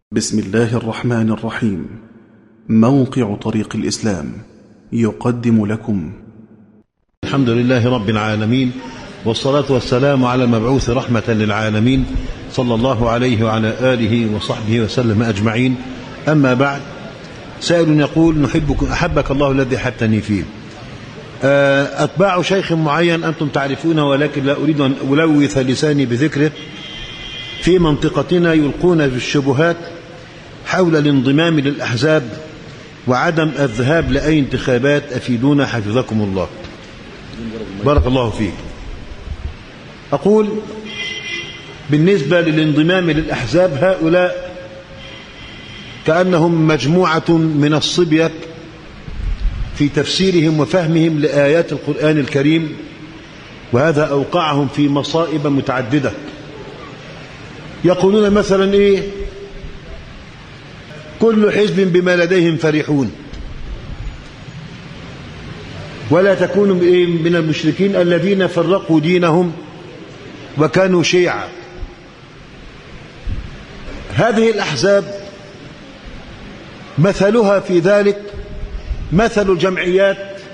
بسم الله الرحمن الرحيم. موقع طريق الإسلام يقدم لكم الحمد لله رب العالمين، والصلاة والسلام على المبعوث رحمة للعالمين صلى الله عليه وعلى آله وصحبه وسلم أجمعين. أما بعد، سائل يقول: أحبك الله الذي أحبتني فيه. أتباع شيخ معين أنتم تعرفونه، ولكن لا أريد أن ألوث لساني بذكره، في منطقتنا يلقون في الشبهات حول الانضمام للأحزاب وعدم الذهاب لأي انتخابات. أفيدونا حفظكم الله. بارك الله فيك. أقول بالنسبة للانضمام للأحزاب، هؤلاء كأنهم مجموعة من الصبية في تفسيرهم وفهمهم لآيات القرآن الكريم، وهذا أوقعهم في مصائب متعددة. يقولون مثلا إيه؟ كل حزب بما لديهم فرحون، ولا تكونوا من المشركين الذين فرقوا دينهم وكانوا شيعا. هذه الأحزاب مثلها في ذلك مثل الجمعيات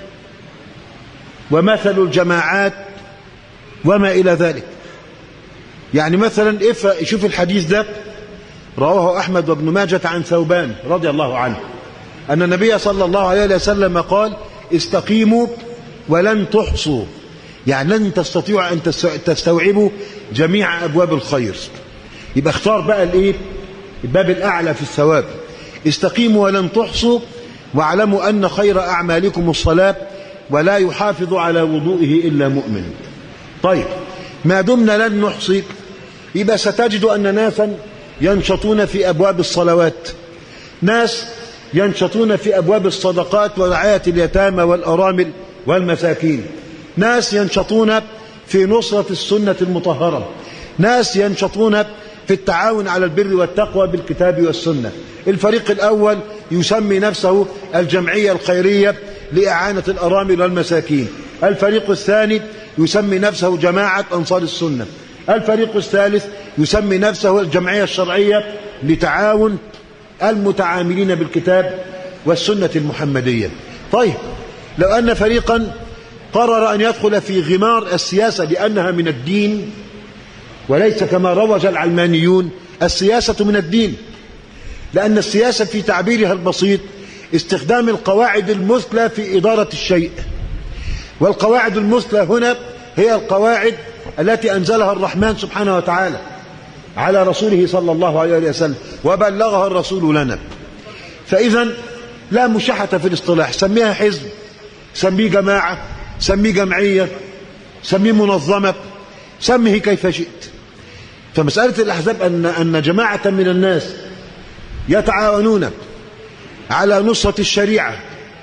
ومثل الجماعات وما إلى ذلك. يعني مثلا شوف الحديث ده، رواه أحمد وابن ماجة عن ثوبان رضي الله عنه أن النبي صلى الله عليه وسلم قال: استقيموا ولن تحصوا، يعني لن تستطيعوا أن تستوعبوا جميع أبواب الخير. يبقى اختار بقى الباب الأعلى في الثواب. استقيموا ولن تحصوا، واعلموا أن خير أعمالكم الصلاة، ولا يحافظ على وضوئه إلا مؤمن. طيب، ما دمنا لن نحصي، يبقى ستجد أن ناسا ينشطون في أبواب الصلوات، ناس ينشطون في أبواب الصدقات ورعاية اليتامى والأرامل والمساكين، ناس ينشطون في نصرة السنة المطهرة، ناس ينشطون في التعاون على البر والتقوى بالكتاب والسنة. الفريق الأول يسمي نفسه الجمعية الخيرية لإعانة الأرامل والمساكين. الفريق الثاني يسمي نفسه جماعة أنصار السنة. الفريق الثالث يسمي نفسه الجمعية الشرعية لتعاون المتعاملين بالكتاب والسنة المحمدية. طيب، لو أن فريقا قرر أن يدخل في غمار السياسة لأنها من الدين، وليس كما روج العلمانيون السياسة من الدين، لأن السياسة في تعبيرها البسيط استخدام القواعد المثلى في إدارة الشيء، والقواعد المثلى هنا هي القواعد التي أنزلها الرحمن سبحانه وتعالى على رسوله صلى الله عليه وسلم، وبلغها الرسول لنا. فإذا لا مشاحة في الاصطلاح، سميها حزب، سميه جماعة، سميه جمعية، سميه منظمة، سميه كيف شئت. فمسألة الأحزاب أن جماعة من الناس يتعاونون على نصرة الشريعة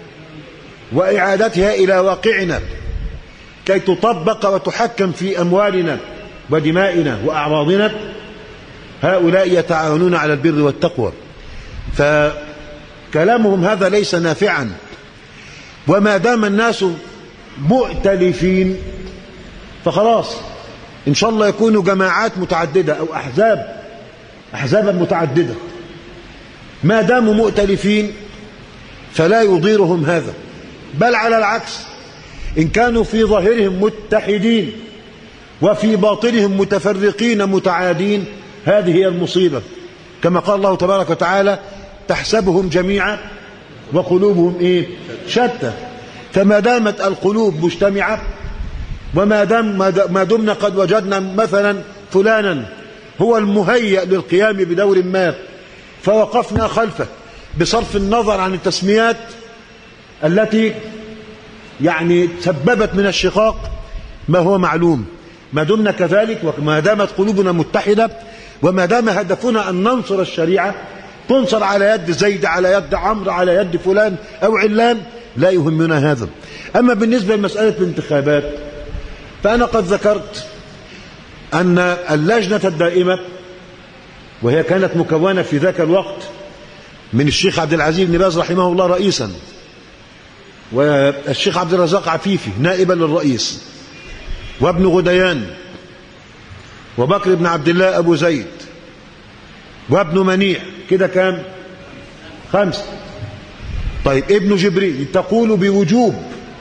وإعادتها إلى واقعنا كي تطبق وتحكم في أموالنا ودمائنا وأعراضنا، هؤلاء يتعاونون على البر والتقوى. فكلامهم هذا ليس نافعا. وما دام الناس مؤتلفين فخلاص، إن شاء الله يكونوا جماعات متعددة أو أحزابا متعددة، ما داموا مؤتلفين فلا يضيرهم هذا، بل على العكس، إن كانوا في ظاهرهم متحدين وفي باطنهم متفرقين متعادين، هذه هي المصيبة. كما قال الله تبارك وتعالى: تحسبهم جميعا وقلوبهم شتى. فما دامت القلوب مجتمعة، ما دمنا قد وجدنا مثلا فلانا هو المهيأ للقيام بدور ما، فوقفنا خلفه بصرف النظر عن التسميات التي يعني سببت من الشقاق ما هو معلوم، ما دمنا كذلك، وما دامت قلوبنا متحدة، وما دام هدفنا أن ننصر الشريعة، تنصر على يد زيد، على يد عمرو، على يد فلان أو علان، لا يهمنا هذا. أما بالنسبة لمسألة الانتخابات، فأنا قد ذكرت أن اللجنة الدائمة، وهي كانت مكونة في ذاك الوقت من الشيخ عبد العزيز بن باز رحمه الله رئيسا، والشيخ عبد الرزاق عفيفي نائبا للرئيس، وابن غديان، وبكر بن عبد الله أبو زيد، وابن منيع، كده كام؟ 5. طيب ابن جبريل تقول بوجوب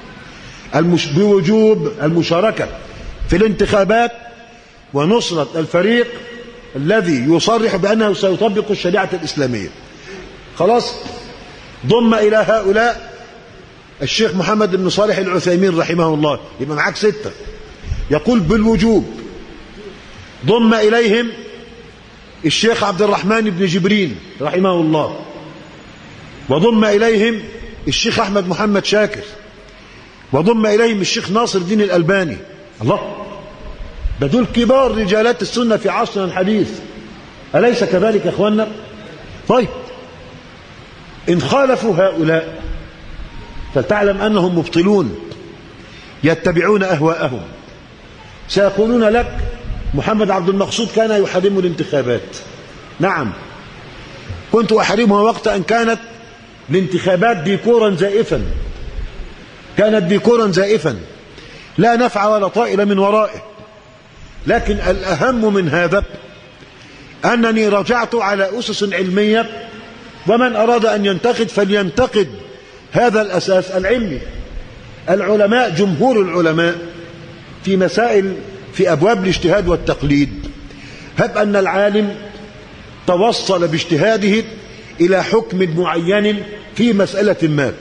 المشاركة في الانتخابات ونصرة الفريق الذي يصرح بأنه سيطبق الشريعة الإسلامية. خلاص، ضم إلى هؤلاء الشيخ محمد بن صالح العثيمين رحمه الله، يبقى معاك 6. يقول بالوجوب. ضم إليهم الشيخ عبد الرحمن بن جبرين رحمه الله، وضم إليهم الشيخ أحمد محمد شاكر، وضم إليهم الشيخ ناصر الدين الألباني. الله، ده دول كبار رجالات السنة في عصرنا الحديث، أليس كذلك يا أخوانا؟ طيب، إن خالفوا هؤلاء فلتعلم أنهم مبطلون يتبعون أهواءهم. سيقولون لك محمد عبد المقصود كان يحرم الانتخابات. نعم، كنت أحرمها وقت أن كانت الانتخابات ديكورا زائفا، كانت ديكورا زائفا لا نفع ولا طائل من ورائه. لكن الأهم من هذا أنني رجعت على أسس علمية، ومن أراد أن ينتقد فلينتقد هذا الأساس العلمي. العلماء، جمهور العلماء في مسائل في أبواب الاجتهاد والتقليد، هب أن العالم توصل باجتهاده إلى حكم معين في مسألة ما،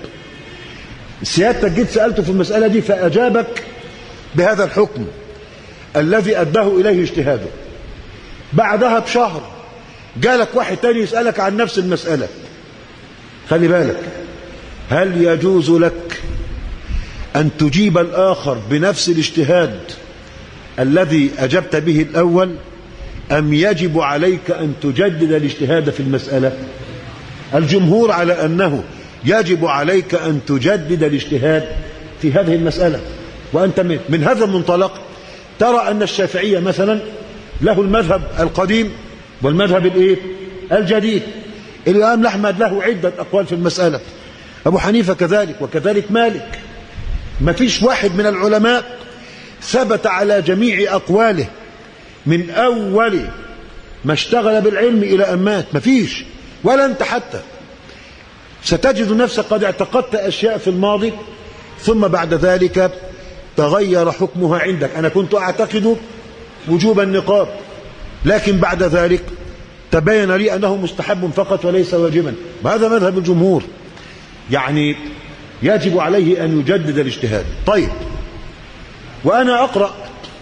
سيادتك جيت سألته في المسألة دي فأجابك بهذا الحكم الذي أداه إليه اجتهاده. بعدها بشهر جالك واحد تاني يسألك عن نفس المسألة. خلي بالك، هل يجوز لك أن تجيب الآخر بنفس الاجتهاد الذي أجبت به الأول، أم يجب عليك أن تجدد الاجتهاد في المسألة؟ الجمهور على أنه يجب عليك أن تجدد الاجتهاد في هذه المسألة. وأنت من هذا المنطلق ترى أن الشافعية مثلا له المذهب القديم والمذهب الجديد. الإمام أحمد له عدة أقوال في المسألة، أبو حنيفة كذلك، وكذلك مالك. ما فيش واحد من العلماء ثبت على جميع أقواله من أول ما اشتغل بالعلم إلى أن مات، ما فيش، ولا أنت حتى. ستجد نفسك قد اعتقدت أشياء في الماضي ثم بعد ذلك تغير حكمها عندك. أنا كنت أعتقد وجوب النقاب، لكن بعد ذلك تبين لي أنه مستحب فقط وليس واجبا. وهذا مذهب الجمهور، يعني يجب عليه أن يجدد الاجتهاد. طيب، وأنا أقرأ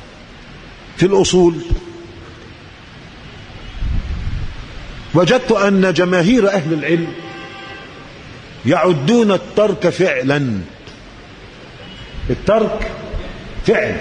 في الأصول وجدت أن جماهير أهل العلم يعدون الترك فعلا. الترك فعل،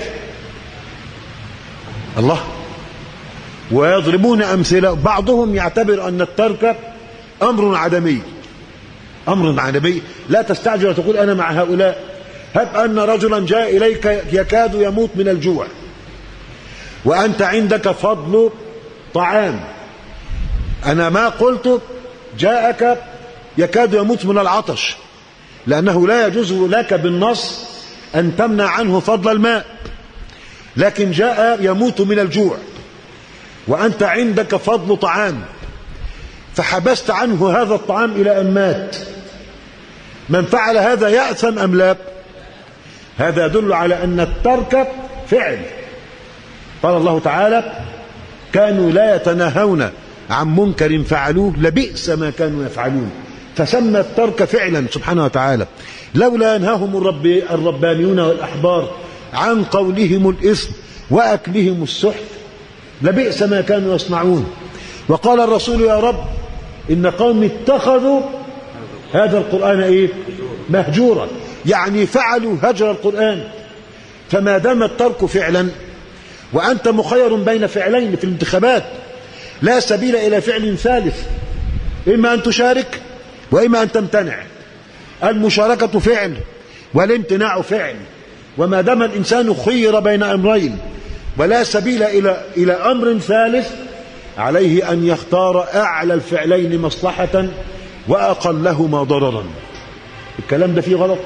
الله، ويضربون أمثلة. بعضهم يعتبر أن الترك أمر عدمي، أمر عدمي. لا تستعجل وتقول أنا مع هؤلاء. هب أن رجلا جاء إليك يكاد يموت من الجوع، وأنت عندك فضل طعام. أنا ما قلت جاءك يكاد يموت من العطش، لأنه لا يجوز لك بالنص أن تمنع عنه فضل الماء، لكن جاء يموت من الجوع وأنت عندك فضل طعام، فحبست عنه هذا الطعام إلى أن مات. من فعل هذا يأثم أم لا؟ هذا يدل على أن الترك فعل. قال الله تعالى: كانوا لا يتناهون عن منكر فعلوه لبئس ما كانوا يفعلون. فسمى الترك فعلا سبحانه وتعالى. لولا ينهاهم الربانيون والأحبار عن قولهم الإثم وأكلهم السحت لبئس ما كانوا يصنعون. وقال الرسول: يا رب إن قوم اتخذوا هذا القرآن مهجورا، يعني فعلوا هجر القرآن. فما دام الترك فعلا وأنت مخير بين فعلين في الانتخابات، لا سبيل إلى فعل ثالث، إما أن تشارك وإما أن تمتنع. المشاركة فعل والامتناع فعل. وما دام الإنسان خير بين أمرين ولا سبيل إلى أمر ثالث، عليه أن يختار أعلى الفعلين مصلحة وأقلهما ضررا. الكلام ده فيه غلط،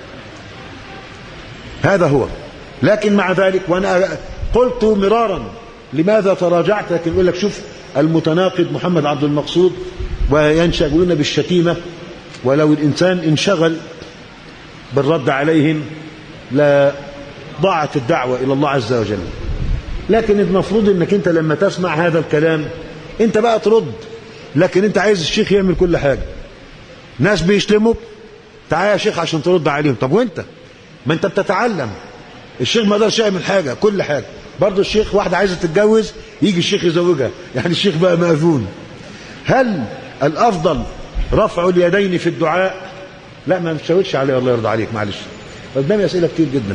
هذا هو. لكن مع ذلك، وأنا قلت مرارا لماذا تراجعت، لكن أقول لك شوف المتناقض محمد عبد المقصود وينشغلون بالشتيمة، ولو الإنسان انشغل بالرد عليهم لضاعت الدعوة إلى الله عز وجل. لكن المفروض أنك أنت لما تسمع هذا الكلام أنت بقى ترد، لكن أنت عايز الشيخ يعمل كل حاجة. ناس بيشتموا، تعال يا شيخ عشان ترد عليهم. طب وانت ما انت بتتعلم، الشيخ ما قدرش يعمل حاجة كل حاجة. برضه الشيخ واحدة عايزة تتجوز يجي الشيخ يزوجها، يعني الشيخ بقى مأذون. هل الأفضل رفع اليدين في الدعاء؟ لا، ما تشاورش عليه الله يرضى عليك، معلش قدامي أسئلة كتير جدا.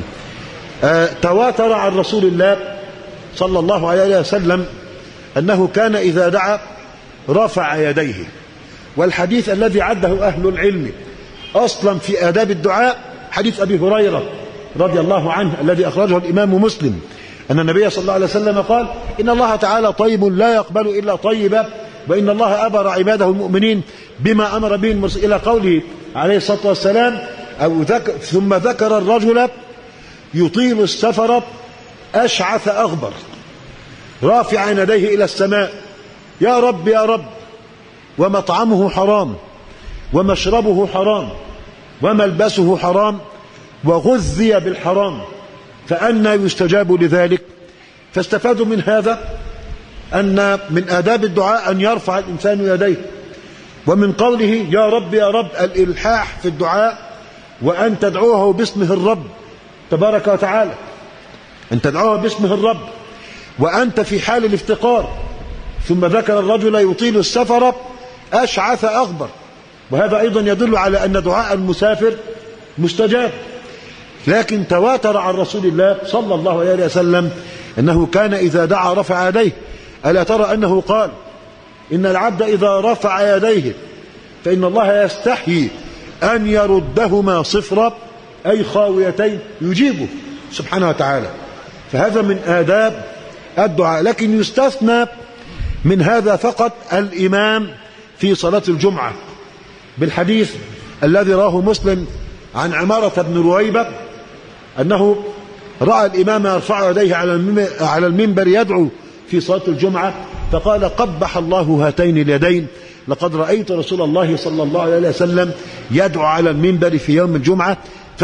تواتر عن رسول الله صلى الله عليه وسلم أنه كان إذا دعا رفع يديه، والحديث الذي عده أهل العلم أصلا في آداب الدعاء حديث أبي هريرة رضي الله عنه الذي أخرجه الإمام مسلم أن النبي صلى الله عليه وسلم قال: إن الله تعالى طيب لا يقبل إلا طيبا، وإن الله أمر عباده المؤمنين بما أمر به المرسلين، إلى قوله عليه الصلاة والسلام. ثم ذكر الرجل يطيل السفر أشعث أغبر رافعا يديه إلى السماء: يا رب يا رب، ومطعمه حرام ومشربه حرام وملبسه حرام وغذي بالحرام فأنى يستجاب لذلك. فاستفادوا من هذا أن من آداب الدعاء أن يرفع الإنسان يديه، ومن قوله يا رب يا رب الإلحاح في الدعاء، وأن تدعوه باسمه الرب تبارك وتعالى، أن تدعوه باسمه الرب وأنت في حال الافتقار. ثم ذكر الرجل يطيل السفر أشعث أغبر، وهذا أيضا يدل على أن دعاء المسافر مستجاب. لكن تواتر عن رسول الله صلى الله عليه وسلم أنه كان إذا دعا رفع يديه. ألا ترى أنه قال: إن العبد إذا رفع يديه فإن الله يستحيي أن يردهما صفرا، أي خاويتين، يجيبه سبحانه وتعالى. فهذا من آداب الدعاء. لكن يستثنى من هذا فقط الإمام في صلاة الجمعة، بالحديث الذي رواه مسلم عن عمارة بن رويبة أنه رأى الإمام يرفع يديه على المنبر يدعو في صلاة الجمعة، فقال: قبح الله هاتين اليدين، لقد رأيت رسول الله صلى الله عليه وسلم يدعو على المنبر في يوم الجمعة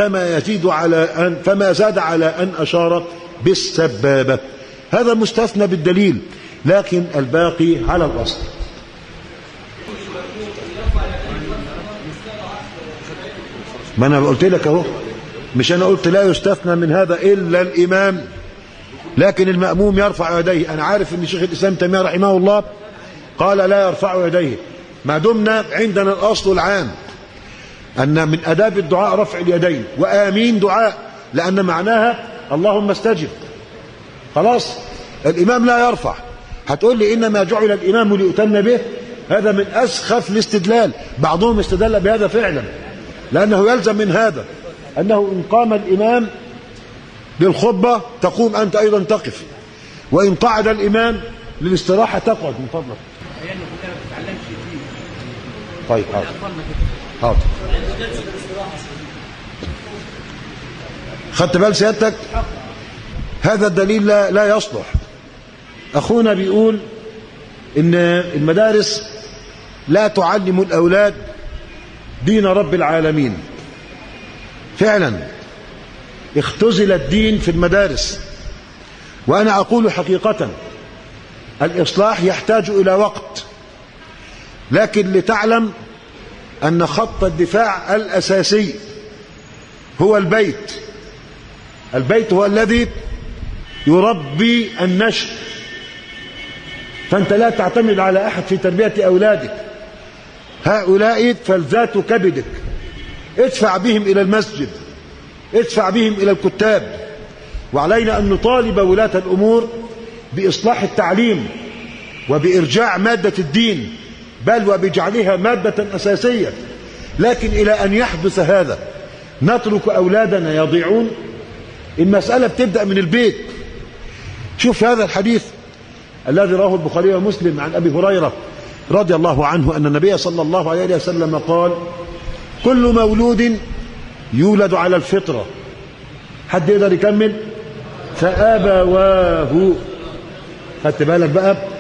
فما زاد على أن أشار بالسبابة. هذا مستثنى بالدليل، لكن الباقي على الأصل. ما أنا قلت لك أهو، مش أنا قلت لا يستثنى من هذا إلا الإمام، لكن المأموم يرفع يديه. أنا عارف أن شيخ الإسلام تيمية رحمه الله قال لا يرفع يديه، ما دمنا عندنا الأصل العام أن من أداب الدعاء رفع اليدين، وآمين دعاء، لأن معناها اللهم استجب. خلاص الإمام لا يرفع. هتقول لي إنما جعل الإمام ليؤتم به، هذا من أسخف الاستدلال. بعضهم استدل بهذا فعلا، لأنه يلزم من هذا أنه إن قام الإمام للخطبة تقوم أنت أيضا تقف، وإن قعد الإمام للاستراحة تقعد. من فضلك. طيب حاضر. خدت بال سيادتك؟ هذا الدليل لا يصلح. أخونا بيقول إن المدارس لا تعلم الأولاد دين رب العالمين. فعلا اختزل الدين في المدارس، وأنا أقول حقيقة الإصلاح يحتاج إلى وقت، لكن لتعلم أن خط الدفاع الأساسي هو البيت. البيت هو الذي يربي النشء، فأنت لا تعتمد على أحد في تربية أولادك. هؤلاء فلذات كبدك، ادفع بهم إلى المسجد، ادفع بهم إلى الكتاب. وعلينا أن نطالب ولاة الأمور بإصلاح التعليم وبإرجاع مادة الدين، بل وبجعلها مادة أساسية. لكن إلى أن يحدث هذا نترك أولادنا يضيعون؟ المسألة بتبدأ من البيت. شوف هذا الحديث الذي رواه البخاري ومسلم عن أبي هريرة رضي الله عنه أن النبي صلى الله عليه وسلم قال: كل مولود يولد على الفطرة. حد يقدر يكمل؟ فأبواه. خدت بالك بقى؟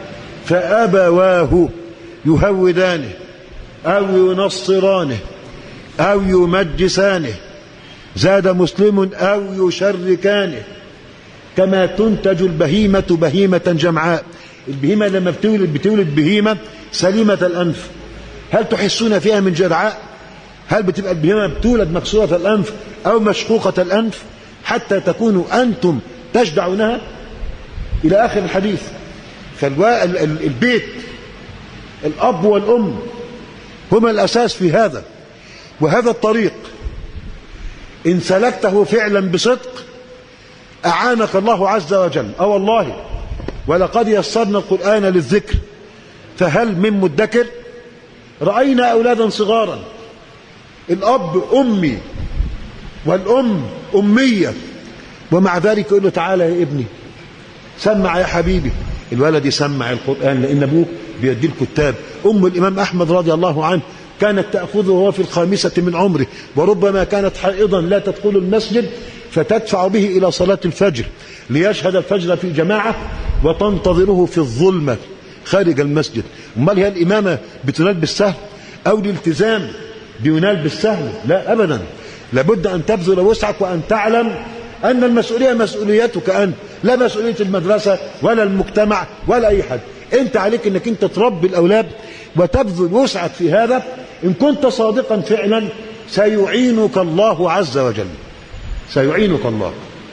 فأبواه يهودانه أو ينصرانه أو يمجسانه. زاد مسلم أو يشركانه. كما تنتج البهيمة بهيمة جمعاء. البهيمة لما بتولد بهيمة سليمة الأنف، هل تحسون فيها من جرعاء؟ هل بتبقى البهيمة بتولد مكسورة الأنف أو مشقوقة الأنف حتى تكونوا أنتم تجدعونها؟ إلى آخر الحديث. فالبيت الأب والأم هما الأساس في هذا. وهذا الطريق إن سلكته فعلا بصدق أعانك الله عز وجل. والله ولقد يسرنا القرآن للذكر فهل من مدكر. رأينا أولادا صغارا الأب أمي والأم أمية، ومع ذلك يقول له تعالى يا ابني سمع يا حبيبي. الولد يسمع القرآن لأن أبوه بيدي الكتاب. أم الإمام أحمد رضي الله عنه كانت تأخذه وهو في 5 من عمره، وربما كانت حائضا لا تدخل المسجد فتدفع به إلى صلاة الفجر ليشهد الفجر في جماعة وتنتظره في الظلمة خارج المسجد. امال هي الإمامة بتنال بالسهل أو الالتزام بينال بالسهل؟ لا أبدا. لابد أن تبذل وسعك وأن تعلم أن المسؤولية مسؤوليتك أنت، لا مسؤولية المدرسة ولا المجتمع ولا أي حد. أنت عليك أنك أنت تربي الأولاد وتبذل وسعك في هذا. إن كنت صادقا فعلا سيعينك الله عز وجل، سيعينك الله.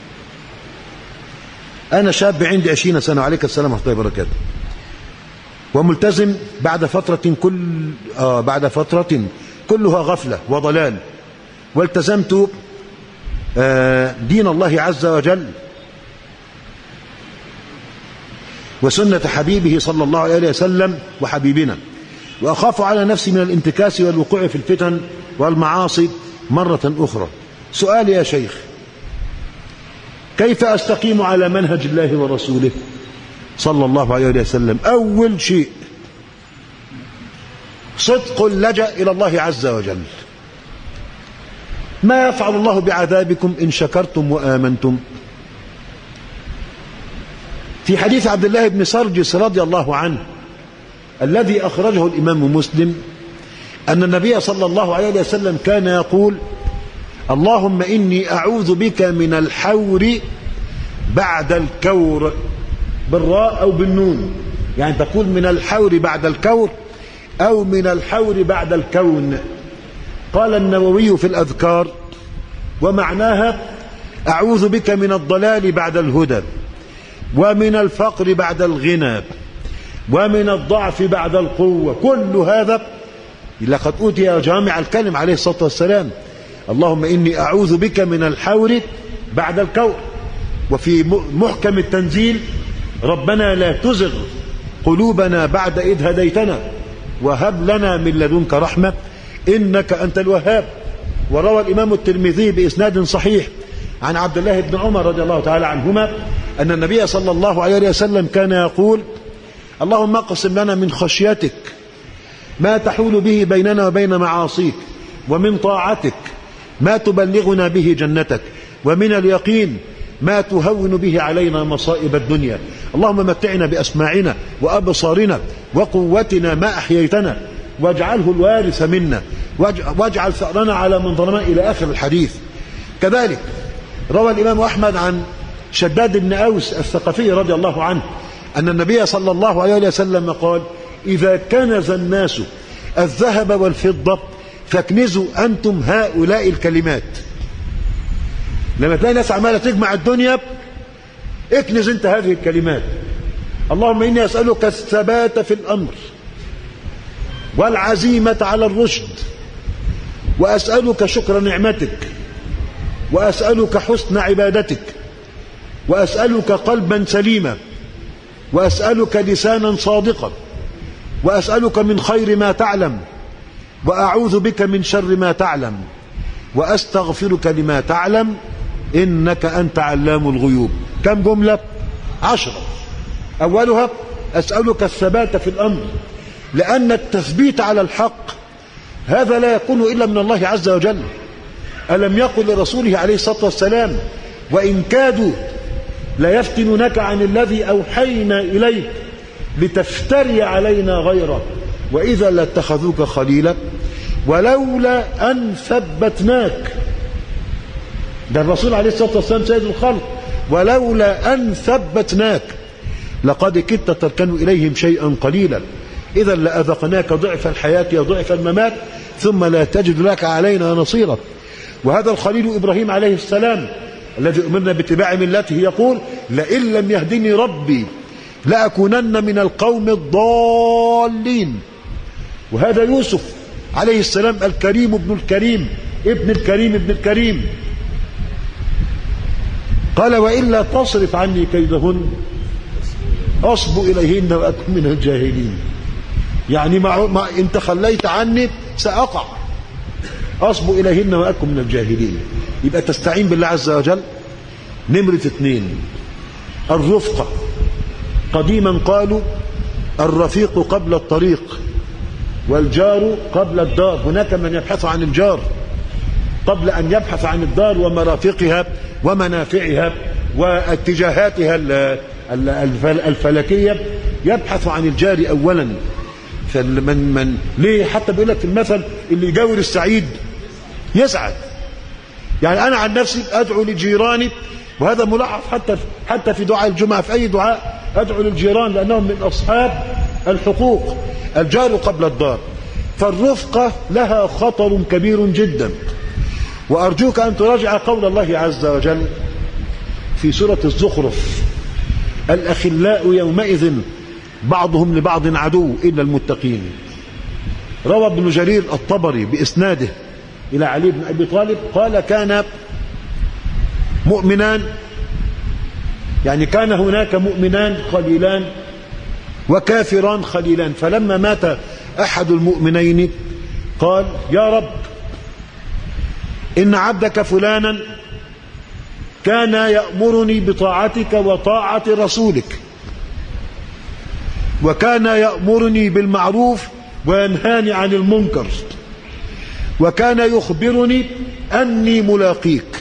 أنا شاب عندي 20 سنة وعليك السلام ورحمة الله وبركاته، وملتزم بعد فترة كلها غفلة وضلال، والتزمت دين الله عز وجل وسنة حبيبه صلى الله عليه وسلم وحبيبنا، وأخاف على نفسي من الانتكاس والوقوع في الفتن والمعاصي مرة أخرى. سؤالي يا شيخ، كيف أستقيم على منهج الله ورسوله صلى الله عليه وسلم؟ أول شيء صدق اللجأ إلى الله عز وجل. ما يفعل الله بعذابكم إن شكرتم وآمنتم؟ في حديث عبد الله بن سرجس رضي الله عنه الذي أخرجه الإمام مسلم أن النبي صلى الله عليه وسلم كان يقول: اللهم إني أعوذ بك من الحور بعد الكور، بالراء أو بالنون، يعني تقول من الحور بعد الكور أو من الحور بعد الكون. قال النووي في الأذكار: ومعناها أعوذ بك من الضلال بعد الهدى، ومن الفقر بعد الغنى، ومن الضعف بعد القوة. كل هذا لقد أوتي جامع الكلم عليه الصلاة والسلام. اللهم إني أعوذ بك من الحور بعد الكور. وفي محكم التنزيل: ربنا لا تزغ قلوبنا بعد إذ هديتنا وهب لنا من لدنك رحمة إنك أنت الوهاب. وروى الإمام الترمذي بإسناد صحيح عن عبد الله بن عمر رضي الله تعالى عنهما أن النبي صلى الله عليه وسلم كان يقول: اللهم اقسم لنا من خشيتك ما تحول به بيننا وبين معاصيك، ومن طاعتك ما تبلغنا به جنتك، ومن اليقين ما تهون به علينا مصائب الدنيا. اللهم متعنا بأسماعنا وأبصارنا وقوتنا ما أحييتنا واجعله الوارث منا واجعل ثأرنا على من ظلمنا، إلى آخر الحديث. كذلك روى الإمام أحمد عن شداد بن أوس الثقفي رضي الله عنه أن النبي صلى الله عليه وسلم قال: إذا كنز الناس الذهب والفضة فاكنزوا أنتم هؤلاء الكلمات. لما تلاقي ناس عمالة تجمع الدنيا، اكنز انت هذه الكلمات. اللهم إني أسألك الثبات في الأمر والعزيمة على الرشد، وأسألك شكر نعمتك، وأسألك حسن عبادتك، وأسألك قلبا سليما، وأسألك لسانا صادقا، وأسألك من خير ما تعلم، وأعوذ بك من شر ما تعلم، وأستغفرك لما تعلم إنك أنت علام الغيوب. كم جملة؟ 10. أولها أسألك الثبات في الأمر، لأن التثبيت على الحق هذا لا يكون إلا من الله عز وجل. ألم يقل لرسوله عليه الصلاة والسلام: وإن كادوا ليفتنونك عن الذي أوحينا إليك لتفتري علينا غيره وإذا لاتخذوك خليلا ولولا أن ثبتناك. ده الرسول عليه الصلاة والسلام سيد الخلق. ولولا أن ثبتناك لقد كدت تركن إليهم شيئا قليلا إذا لأذقناك ضعف الحياة وضعف الممات ثم لا تجد لك علينا نصيرا. وهذا الخليل إبراهيم عليه السلام الذي أمرنا باتباع ملته يقول لئن لم يهدني ربي لأكونن من القوم الضالين. وهذا يوسف عليه السلام الكريم ابن الكريم ابن الكريم ابن الكريم قال وإلا تصرف عني كيدهن أصب إليهن وأكن من الجاهلين. يعني ما إن تخليت عني سأقع أصب إليهن وأكن من الجاهلين. يبقى تستعين بالله عز وجل. نمرة 2 الرفقة. قديما قالوا الرفيق قبل الطريق والجار قبل الدار. هناك من يبحث عن الجار قبل أن يبحث عن الدار ومرافقها ومنافعها واتجاهاتها الفلكية، يبحث عن الجار أولا. فمن ليه حتى بيقول لك في المثل اللي يجاور السعيد يسعد. يعني أنا عن نفسي أدعو لجيراني، وهذا ملاحظ حتى في دعاء الجمعة، في أي دعاء أدعو للجيران لأنهم من أصحاب الحقوق. الجار قبل الدار. فالرفقة لها خطر كبير جدا. وأرجوك أن تراجع قول الله عز وجل في سورة الزخرف الأخلاء يومئذ بعضهم لبعض عدو إلا المتقين. روى ابن جرير الطبري بإسناده إلى علي بن أبي طالب قال كان مؤمنان، يعني كان هناك مؤمنان خليلان وكافران خليلان، فلما مات أحد المؤمنين قال يا رب إن عبدك فلانا كان يأمرني بطاعتك وطاعة رسولك، وكان يأمرني بالمعروف وينهاني عن المنكر، وكان يخبرني أني ملاقيك،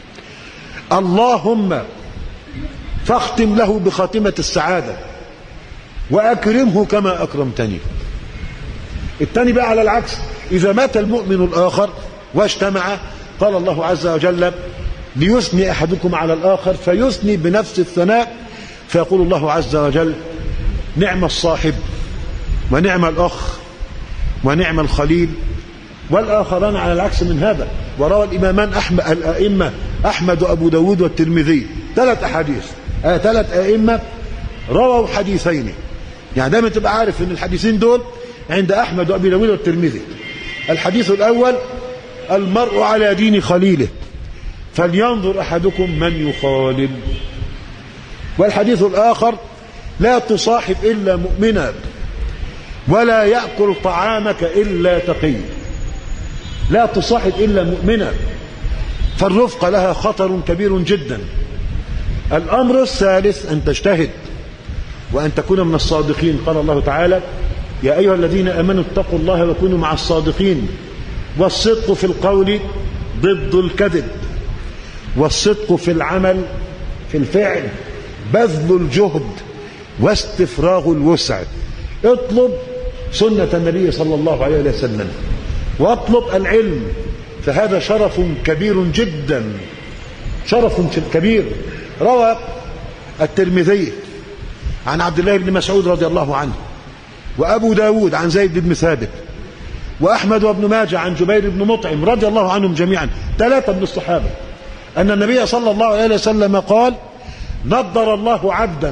اللهم فاختم له بخاتمة السعادة وأكرمه كما أكرمتني. الثاني بقى على العكس، إذا مات المؤمن الآخر واجتمع قال الله عز وجل ليثني أحدكم على الآخر فيثني بنفس الثناء، فيقول الله عز وجل نعم الصاحب ونعم الأخ ونعم الخليل. والآخران على العكس من هذا. وروى الإمامان الأئمة أحمد وأبو داود والترمذي 3 أحاديث، 3 أئمة رووا حديثين. يعني دائما تبقى عارف ان الحديثين دول عند أحمد وأبي داود والترمذي. الحديث الأول المرء على دين خليله فلينظر أحدكم من يخالل. والحديث الآخر لا تصاحب إلا مؤمنا ولا يأكل طعامك إلا تقي. لا تصاحب إلا مؤمنا. فالرفقة لها خطر كبير جدا. الأمر الثالث أن تجتهد وأن تكون من الصادقين. قال الله تعالى يا أيها الذين آمنوا اتقوا الله وكونوا مع الصادقين. والصدق في القول ضد الكذب، والصدق في العمل في الفعل بذل الجهد واستفراغ الوسع. اطلب سنة النبي صلى الله عليه وسلم واطلب العلم، فهذا شرف كبير جدا، شرف كبير. روى الترمذي عن عبد الله بن مسعود رضي الله عنه، وأبو داود عن زيد بن ثابت، وأحمد وابن ماجه عن جبير بن مطعم رضي الله عنهم جميعا 3 من الصحابة، أن النبي صلى الله عليه وسلم قال نضر الله عبدا.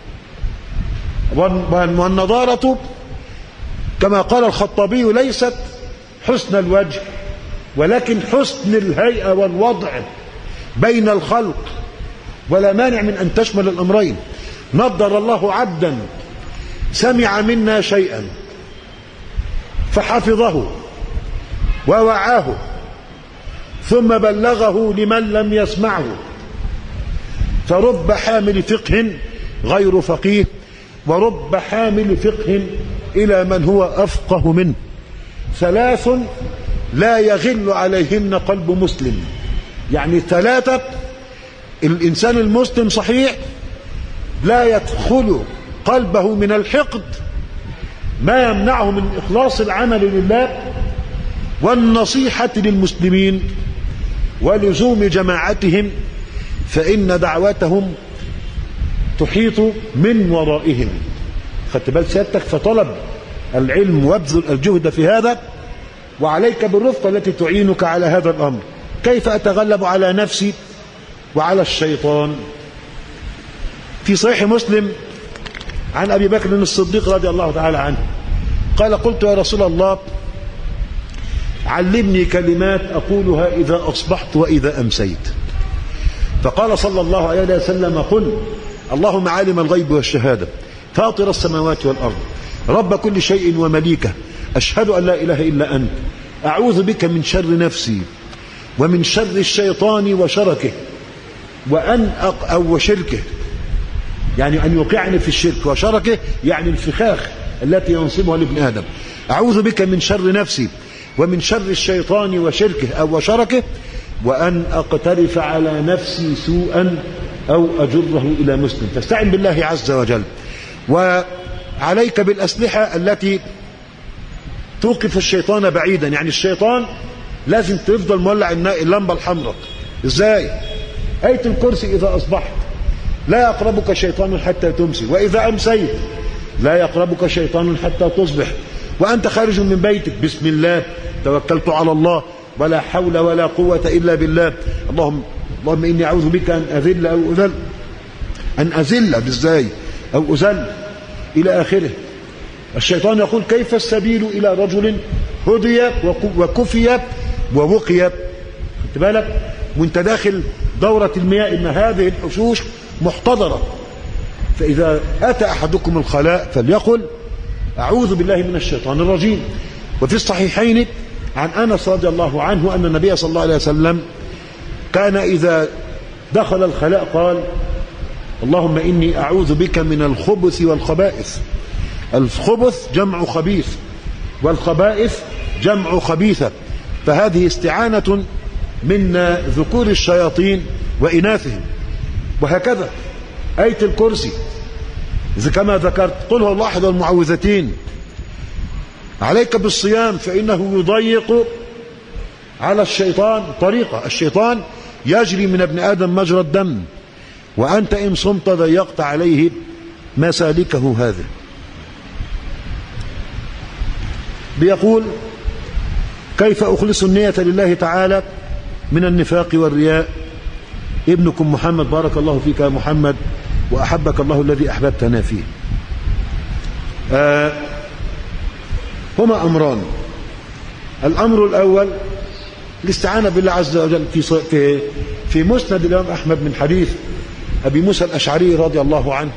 والنضارة كما قال الخطابي ليست حسن الوجه ولكن حسن الهيئة والوضع بين الخلق، ولا مانع من أن تشمل الأمرين. نضر الله عبدا سمع منا شيئا فحفظه ووعاه ثم بلغه لمن لم يسمعه، فرب حامل فقه غير فقيه ورب حامل فقه إلى من هو أفقه منه. 3 لا يغل عليهن قلب مسلم. يعني 3 الإنسان المسلم صحيح لا يدخل قلبه من الحقد ما يمنعه من إخلاص العمل لله والنصيحة للمسلمين ولزوم جماعتهم، فإن دعوتهم تحيط من ورائهم. خدت بال سيادتك؟ فطلب العلم وابذل الجهد في هذا، وعليك بالرفقة التي تعينك على هذا الأمر. كيف أتغلب على نفسي وعلى الشيطان؟ في صحيح مسلم عن أبي بكر الصديق رضي الله تعالى عنه قال: قلت يا رسول الله علمني كلمات أقولها إذا أصبحت وإذا أمسيت. فقال صلى الله عليه وسلم: قل اللهم عالم الغيب والشهادة فاطر السماوات والأرض رب كل شيء ومليكه أشهد أن لا إله إلا أنت أعوذ بك من شر نفسي ومن شر الشيطان وشركه أو شركه، يعني أن يوقعني في الشرك، وشركه يعني الفخاخ التي ينصبها لابن آدم. أعوذ بك من شر نفسي ومن شر الشيطان وشركه أو شركه، وأن أقترف على نفسي سوءا أو أجره إلى مسلم. فاستعن بالله عز وجل، وعليك بالأسلحة التي توقف الشيطان بعيدا. يعني الشيطان لازم تفضل مولع اللمبة الحمراء. إزاي؟ آية الكرسي: إذا أصبحت لا يقربك شيطان حتى تمسي، وإذا أمسيت لا يقربك شيطان حتى تصبح، وأنت خارج من بيتك: بسم الله توكلت على الله ولا حول ولا قوة إلا بالله، اللهم إني أعوذ بك أن أذل أو أذل، أن أذل إزاي أو أذل إلى آخره. الشيطان يقول: كيف السبيل إلى رجل هدي وكفي ووقي؟ خدت بالك؟ وانت داخل دورة المياه إن هذه الحشوش محتضرة، فإذا أتى أحدكم الخلاء فليقل: أعوذ بالله من الشيطان الرجيم. وفي الصحيحين عن أنس رضي الله عنه أن النبي صلى الله عليه وسلم كان إذا دخل الخلاء قال: اللهم إني أعوذ بك من الخبث والخبائث. الخبث جمع خبيث، والخبائث جمع خبيثة، فهذه استعانة من ذكور الشياطين وإناثهم. وهكذا آية الكرسي كما ذكرت: قل هو الله أحد والمعوذتين. عليك بالصيام فإنه يضيق على الشيطان طريقة. الشيطان يجري من ابن آدم مجرى الدم، وأنت إن صمت ضيقت عليه مسالكه. هذا بيقول: كيف أخلص النية لله تعالى من النفاق والرياء؟ ابنكم محمد، بارك الله فيك يا محمد وأحبك الله الذي أحببتنا فيه. هما أمران. الأمر الأول الاستعانة بالله عز وجل. في مسند الإمام أحمد من حديث أبي موسى الأشعري رضي الله عنه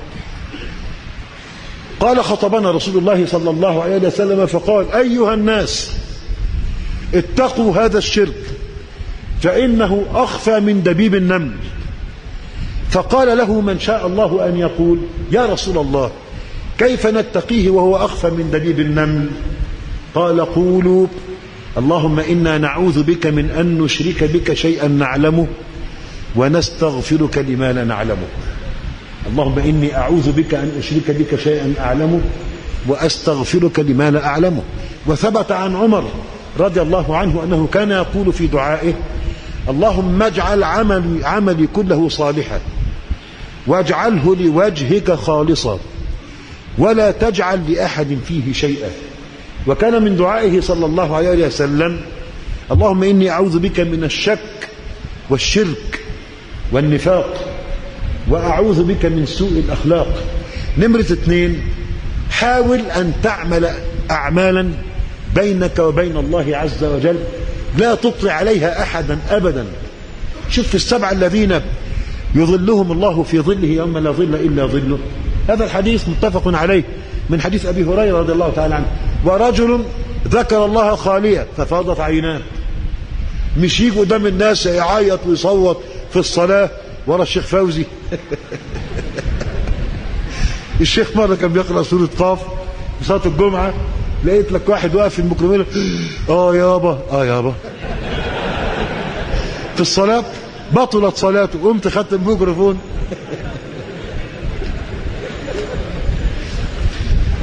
قال: خطبنا رسول الله صلى الله عليه وسلم فقال: أيها الناس اتقوا هذا الشرك فإنه أخفى من دبيب النمل. فقال له من شاء الله أن يقول: يا رسول الله كيف نتقيه وهو أخفى من دبيب النمل؟ قال: قولوا: اللهم إنا نعوذ بك من أن نشرك بك شيئا نعلمه ونستغفرك لما لا نعلمه. اللهم إني أعوذ بك أن أشرك بك شيئا أعلمه وأستغفرك لما لا أعلمه. وثبت عن عمر رضي الله عنه أنه كان يقول في دعائه: اللهم اجعل عملي كله صالحا واجعله لوجهك خالصا ولا تجعل لأحد فيه شيئا. وكان من دعائه صلى الله عليه وسلم: اللهم إني أعوذ بك من الشك والشرك والنفاق وأعوذ بك من سوء الأخلاق. نمرة 2: حاول أن تعمل أعمالا بينك وبين الله عز وجل لا تطلع عليها أحدا أبدا. شوف السبعة الذين يظلهم الله في ظله يوم لا ظل إلا ظله. هذا الحديث متفق عليه من حديث أبي هريرة رضي الله تعالى عنه. ورجل ذكر الله خاليا ففاضت عيناه. مش يجي قدام الناس يعيط ويصوت في الصلاة ورا الشيخ فوزي. الشيخ مرة كان بيقرأ سورة قاف في صلاة الجمعة، لقيت لك واحد واقف في الميكروفون: يابا في الصلاة. بطلت صلاته. قمت خدت الميكروفون.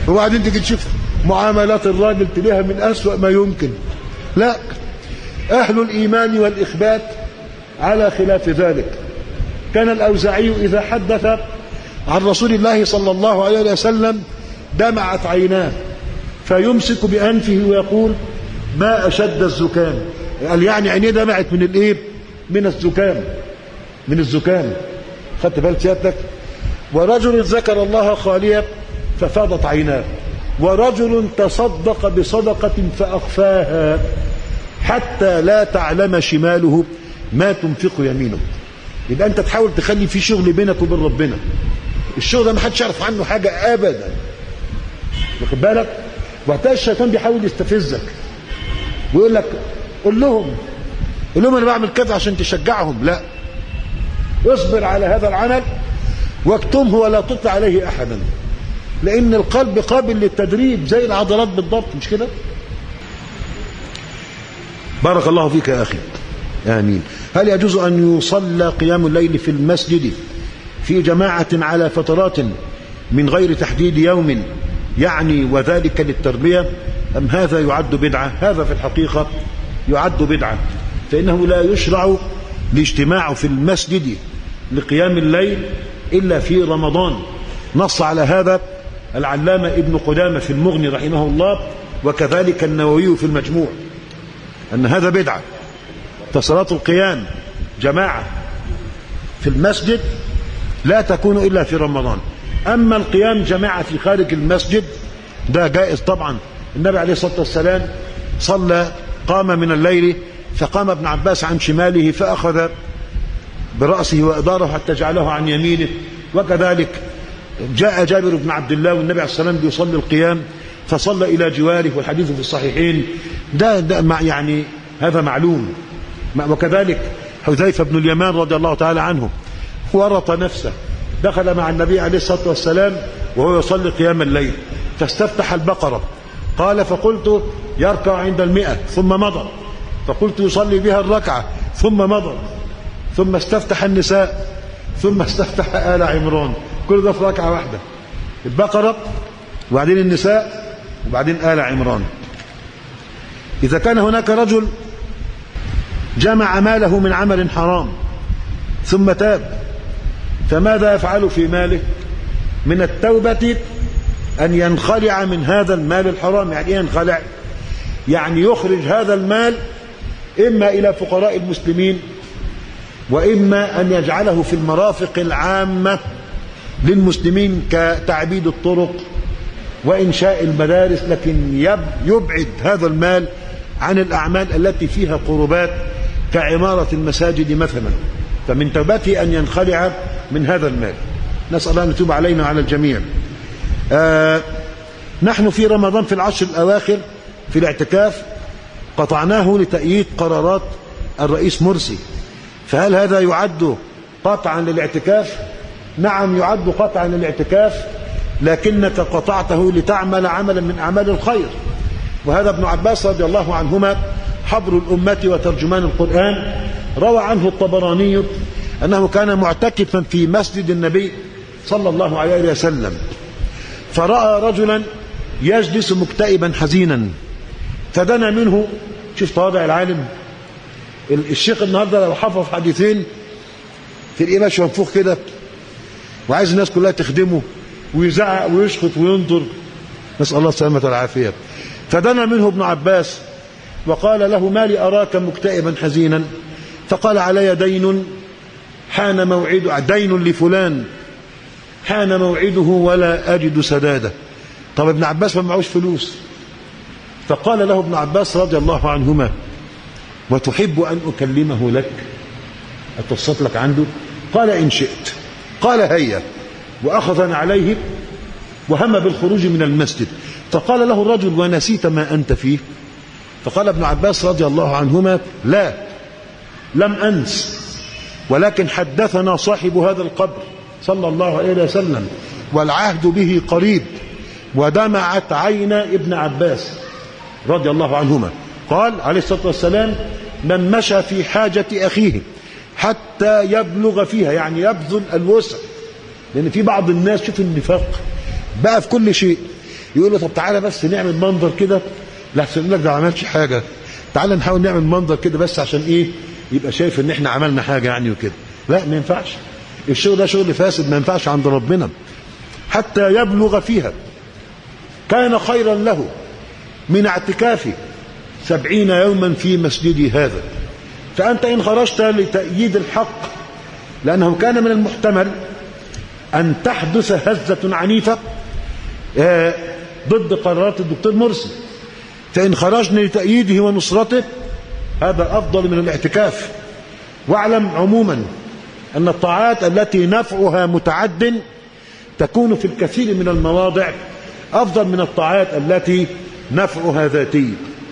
وبعدين تيجي تشوف معاملات الراجل تلاقيها من أسوأ ما يمكن. لا، أهل الإيمان والإخبات على خلاف ذلك. كان الأوزاعي إذا حدث عن رسول الله صلى الله عليه وسلم دمعت عيناه فيمسك بأنفه ويقول ما أشد الزكام. قال يعني عينيه دمعت من الإيه؟ من الزكام، من الزكام. خدت بالك سيادتك؟ ورجل ذكر الله خاليا ففاضت عيناه، ورجل تصدق بصدقة فأخفاها حتى لا تعلم شماله ما تنفق يمينه. يبقى أنت تحاول تخلي في شغل بينك وبين ربنا، الشغل ده ما حدش يعرف عنه حاجة أبدا، واخد بالك؟ وقتها الشيطان بيحاول يستفزك ويقول لك قول لهم أنا بعمل كذا عشان تشجعهم. لا، اصبر على هذا العمل واكتمه ولا تطلع عليه أحدا، لأن القلب قابل للتدريب زي العضلات بالضبط، مش كده؟ بارك الله فيك يا أخي، آمين. هل يجوز أن يصلى قيام الليل في المسجد في جماعة على فترات من غير تحديد يوم يعني وذلك للتربية، أم هذا يعد بدعة؟ هذا في الحقيقة يعد بدعة، فإنه لا يشرع الاجتماع في المسجد لقيام الليل إلا في رمضان. نص على هذا العلامة ابن قدامة في المغني رحمه الله، وكذلك النووي في المجموع، أن هذا بدعة. فصلاة القيام جماعة في المسجد لا تكون إلا في رمضان. أما القيام جماعة في خارج المسجد ده جائز طبعا. النبي عليه الصلاة والسلام قام من الليل فقام ابن عباس عن شماله فأخذ برأسه وأداره حتى جعله عن يمينه، وكذلك جاء جابر بن عبد الله والنبي عليه الصلاة والسلام بيصلي القيام فصلى إلى جواره، والحديث في الصحيحين. ده يعني هذا معلوم. وكذلك حذيفة بن اليمان رضي الله تعالى عنه ورط نفسه، دخل مع النبي عليه الصلاة والسلام وهو يصلي قيام الليل فاستفتح البقرة، قال فقلت يركع عند 100 ثم مضى، فقلت يصلي بها الركعة ثم مضى، ثم استفتح النساء، ثم استفتح آل عمران، كل ده في ركعة واحدة، البقرة وبعدين النساء وبعدين آل عمران. إذا كان هناك رجل جمع ماله من عمل حرام ثم تاب، فماذا يفعل في ماله؟ من التوبة أن ينخلع من هذا المال الحرام. يعني ينخلع؟ يعني يخرج هذا المال إما إلى فقراء المسلمين، وإما أن يجعله في المرافق العامة للمسلمين كتعبيد الطرق وإنشاء المدارس، لكن يبعد هذا المال عن الأعمال التي فيها قربات كعمارة المساجد مثلا. فمن توبته أن ينخلع من هذا المال. نسأل الله أن يتوب علينا وعلى الجميع. نحن في رمضان في العشر الأواخر في الاعتكاف قطعناه لتأييد قرارات الرئيس مرسي، فهل هذا يعد قطعا للاعتكاف؟ نعم يعد قطعا للاعتكاف، لكنك قطعته لتعمل عملا من أعمال الخير. وهذا ابن عباس رضي الله عنهما حبر الأمة وترجمان القرآن، روى عنه الطبراني أنه كان معتكفا في مسجد النبي صلى الله عليه وسلم، فرأى رجلا يجلس مكتئبا حزينا، فدنا منه. شوف تواضع العالم. الشيخ النهارده لو حفظ حديثين في الإماش وانفوخ كده وعايز الناس كلها تخدمه ويزعق ويشخط وينظر، نسأل الله السلامة والعافية. فدنا منه ابن عباس وقال له ما لي أراك مكتئبا حزينا؟ فقال علي دين حان موعده، دين لفلان حان موعده ولا أجد سداده. طب ابن عباس ما معهوش فلوس، فقال له ابن عباس رضي الله عنهما وتحب أن أكلمه لك؟ أتصل لك عنده؟ قال إن شئت. قال هيا، وأخذ عليه وهم بالخروج من المسجد. فقال له الرجل ونسيت ما أنت فيه؟ فقال ابن عباس رضي الله عنهما لا، لم أنس، ولكن حدثنا صاحب هذا القبر صلى الله عليه وسلم والعهد به قريب. ودمعت عين ابن عباس رضي الله عنهما. قال عليه الصلاة والسلام من مشى في حاجة أخيه حتى يبلغ فيها، يعني يبذل الوسع، لأن في بعض الناس شوف النفاق بقى في كل شيء، يقول له طب تعالى بس نعمل منظر كده، لحسن يقول لك ده ما عملش حاجه، تعالى نحاول نعمل منظر كده بس عشان ايه؟ يبقى شايف ان احنا عملنا حاجه يعني وكده. لا، ما ينفعش. الشغل ده شغل فاسد، ما ينفعش عند ربنا. حتى يبلغ فيها. كان خيرا له من اعتكافه 70 يوما في مسجدي هذا. فأنت إن خرجت لتأييد الحق، لأنه كان من المحتمل أن تحدث هزة عنيفة ضد قرارات الدكتور مرسي، فإن خرجنا لتأييده ونصرته هذا أفضل من الاعتكاف. واعلم عموما أن الطاعات التي نفعها متعد تكون في الكثير من المواضع أفضل من الطاعات التي نفعها ذاتي.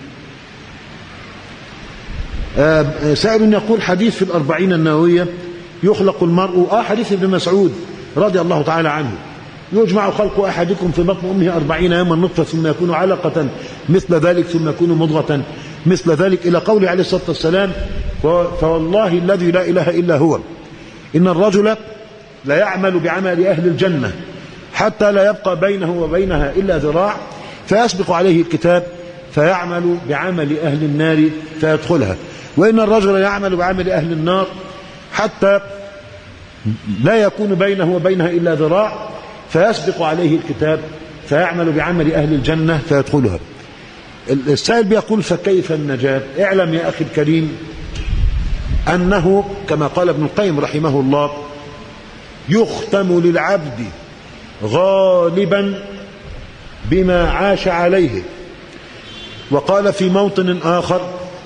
سائل يقول حديث في الأربعين النووية يخلق المرء حديث ابن مسعود رضي الله تعالى عنه، يجمع خلق أحدكم في بطن أمه 40 يوما نطفة ثم يكون علقة مثل ذلك ثم يكون مضغة مثل ذلك، إلى قوله عليه الصلاة والسلام فوالله الذي لا إله إلا هو إن الرجل لا يعمل بعمل أهل الجنة حتى لا يبقى بينه وبينها إلا ذراع فيسبق عليه الكتاب فيعمل بعمل أهل النار فيدخلها، وإن الرجل يعمل بعمل أهل النار حتى لا يكون بينه وبينها إلا ذراع فيسبق عليه الكتاب فيعمل بعمل أهل الجنة فيدخلها. السائل بيقول فكيف النجاة؟ اعلم يا أخي الكريم أنه كما قال ابن القيم رحمه الله يختم للعبد غالبا بما عاش عليه. وقال في موطن آخر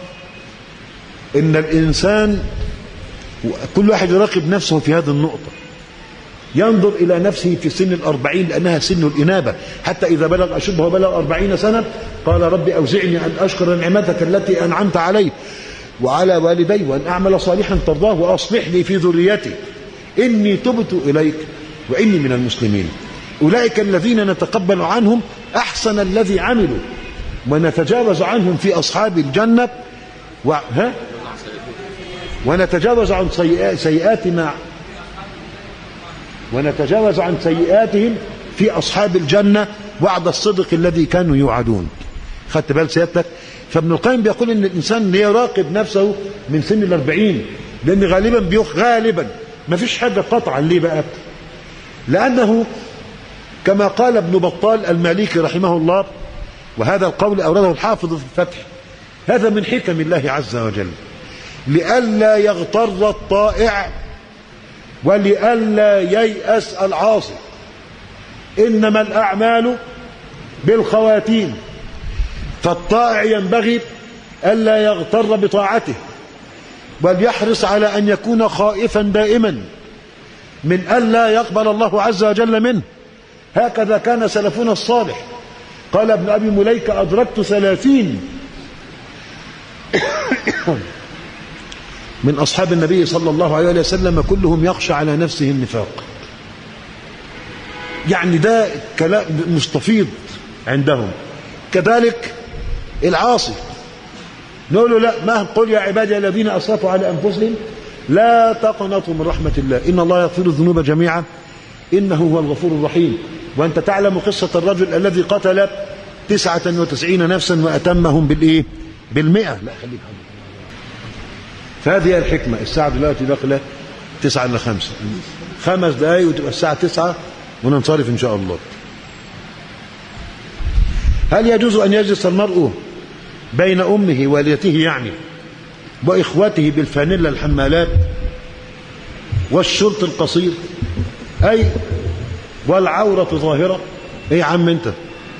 إن الإنسان كل واحد يراقب نفسه في هذه النقطة، ينظر إلى نفسه في سن 40 لأنها سن الإنابة، حتى إذا بلغ أشده وبلغ 40 سنة قال رب أوزعني أن أشكر نعمتك التي أنعمت علي وعلى والدي وأن أعمل صالحا ترضاه وأصلح لي في ذريتي إني تبت إليك وإني من المسلمين. أولئك الذين نتقبل عنهم أحسن الذي عملوا ونتجاوز عنهم في أصحاب الجنة ونتجاوز عن سيئاتهم في أصحاب الجنة وعد الصدق الذي كانوا يوعدون. خدت بال سيادتك؟ فابن القيم بيقول إن الإنسان يراقب نفسه من سن 40، لأن غالبا ما فيش حاجة قطعا. ليه بقى؟ لأنه كما قال ابن بطال المالكي رحمه الله، وهذا القول أورده الحافظ في الفتح، هذا من حكم الله عز وجل لئلا يغتر الطائع ولئلا ييأس العاصي، إنما الأعمال بالخواتيم. فالطائع ينبغي ألا يغتر بطاعته بل يحرص على أن يكون خائفا دائما من ألا يقبل الله عز وجل منه. هكذا كان سلفنا الصالح. قال ابن أبي مليكة أدركت 30 من أصحاب النبي صلى الله عليه وسلم كلهم يخشى على نفسه النفاق. يعني ده كلام مستفيض عندهم. كذلك العاصي نقول له لا، ما قل يا عبادي الذين أسرفوا على أنفسهم لا تقنطوا من رحمة الله إن الله يغفر الذنوب جميعا إنه هو الغفور الرحيم. وأنت تعلم قصة الرجل الذي قتل 99 نفسا وأتمهم بالإيه؟ 100. لا خليك. فهذه الحكمة. الساعة دلوقتي داخلة 9 إلا 5، 5 دقايق وتبقى الساعة 9 وننصرف إن شاء الله. هل يجوز أن يجلس المرء بين أمه والدته يعني وإخوته بالفانيلا الحمالات والشرط القصير أي والعورة ظاهرة؟ إيه يا عم أنت؟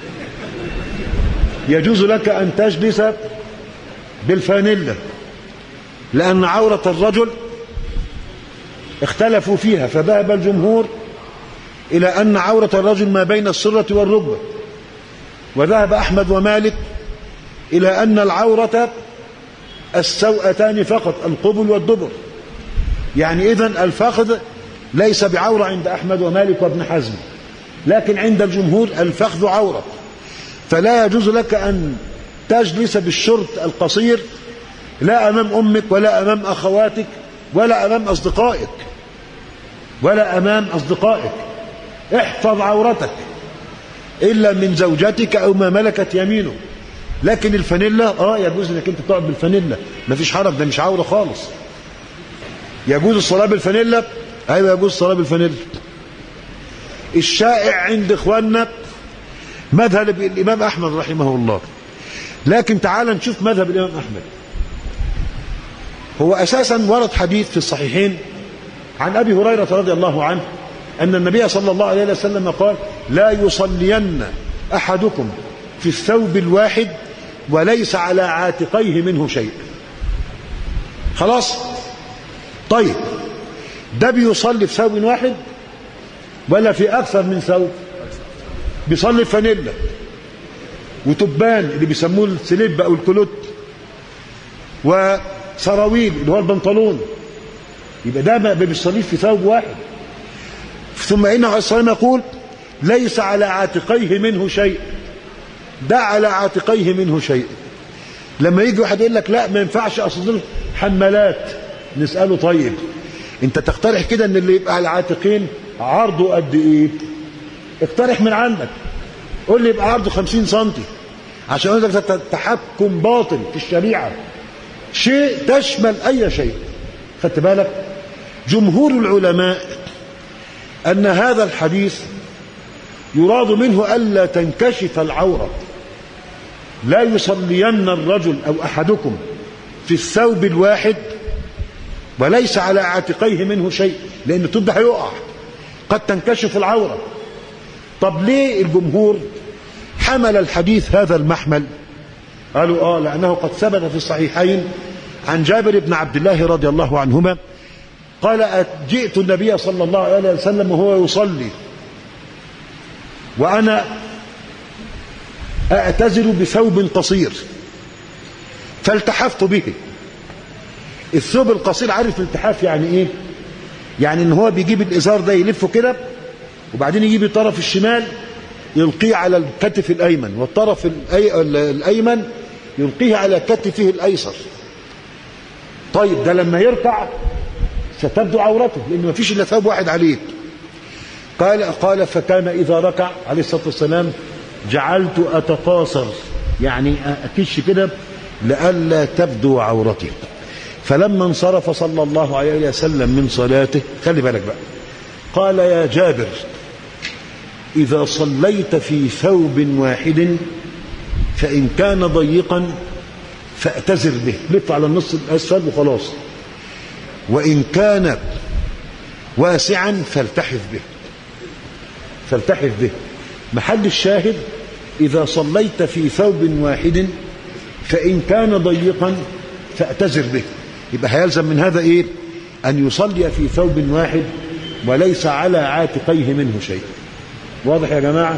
يجوز لك أن تجلس بالفانيلا لأن عورة الرجل اختلفوا فيها، فذهب الجمهور إلى أن عورة الرجل ما بين السرة والركبة، وذهب أحمد ومالك إلى أن العورة السوأتان فقط، القبل والدبر. يعني إذن الفخذ ليس بعورة عند أحمد ومالك وابن حزم، لكن عند الجمهور الفخذ عورة. فلا يجوز لك أن تجلس بالشرط القصير لا أمام أمك ولا أمام أخواتك ولا أمام أصدقائك احفظ عورتك. إلا من زوجتك أو ما ملكت يمينه. لكن الفانيلا يجوز انك انت تقعد بالفانيلا، مفيش حرج، ده مش عورة خالص. يجوز الصلاة بالفانيلا؟ ايوه يجوز الصلاة بالفانيلا. الشائع عند اخواننا مذهب الامام احمد رحمه الله، لكن تعال نشوف مذهب الامام احمد. هو اساسا ورد حديث في الصحيحين عن ابي هريرة رضي الله عنه ان النبي صلى الله عليه وسلم قال: لا يصلين احدكم في الثوب الواحد وليس على عاتقيه منه شيء. خلاص؟ طيب ده بيصلي في ثوب واحد ولا في أكثر من ثوب؟ بيصلي فانيلا وتبان اللي بيسموه السليب أو الكلوت وسراويل اللي هو البنطلون، يبقى ده ما بيصليه في ثوب واحد. ثم إنه عليه الصلاة والسلام يقول: ليس على عاتقيه منه شيء، ده على عاتقيه منه شيء. لما يجي واحد يقول لك لا ما ينفعش اصل حمالات، نسأله: طيب انت تقترح كده ان اللي يبقى على العاتقين عرضه قد ايه؟ اقترح من عندك، قول لي يبقى عرضه 50 سنتي، عشان اقول لك تحكم باطل في الشريعة، شيء تشمل اي شيء. خدت بالك؟ جمهور العلماء ان هذا الحديث يراد منه ألا تنكشف العورة. لا يصلين الرجل أو أحدكم في الثوب الواحد وليس على عاتقيه منه شيء، لأن الطب ده هيقع، قد تنكشف العورة. طب ليه الجمهور حمل الحديث هذا المحمل؟ قالوا لأنه قد ثبت في الصحيحين عن جابر بن عبد الله رضي الله عنهما قال: جئت النبي صلى الله عليه وسلم وهو يصلي وأنا أعتزل بثوب قصير فالتحفت به. الثوب القصير، عارف الالتحاف يعني ايه؟ يعني ان هو بيجيب الازار ده يلفه كده، وبعدين يجيب الطرف الشمال يلقيه على الكتف الايمن، والطرف الايمن يلقيه على كتفه الايسر. طيب ده لما يركع ستبدو عورته، لان ما فيش الا ثوب واحد عليه. قال فكان اذا ركع عليه الصلاه والسلام جعلت اتقاصر، يعني اكش كده لئلا تبدو عورته. فلما انصرف صلى الله عليه وسلم من صلاته، خلي بالك بقى، قال: يا جابر إذا صليت في ثوب واحد فإن كان ضيقا فاعتذر به، لف على النص الأسفل وخلاص، وإن كان واسعا فالتحف به. محل الشاهد: إذا صليت في ثوب واحد فإن كان ضيقا فاعتذر به. يبقى هيلزم من هذا إيه؟ أن يصلي في ثوب واحد وليس على عاتقيه منه شيء. واضح يا جماعة؟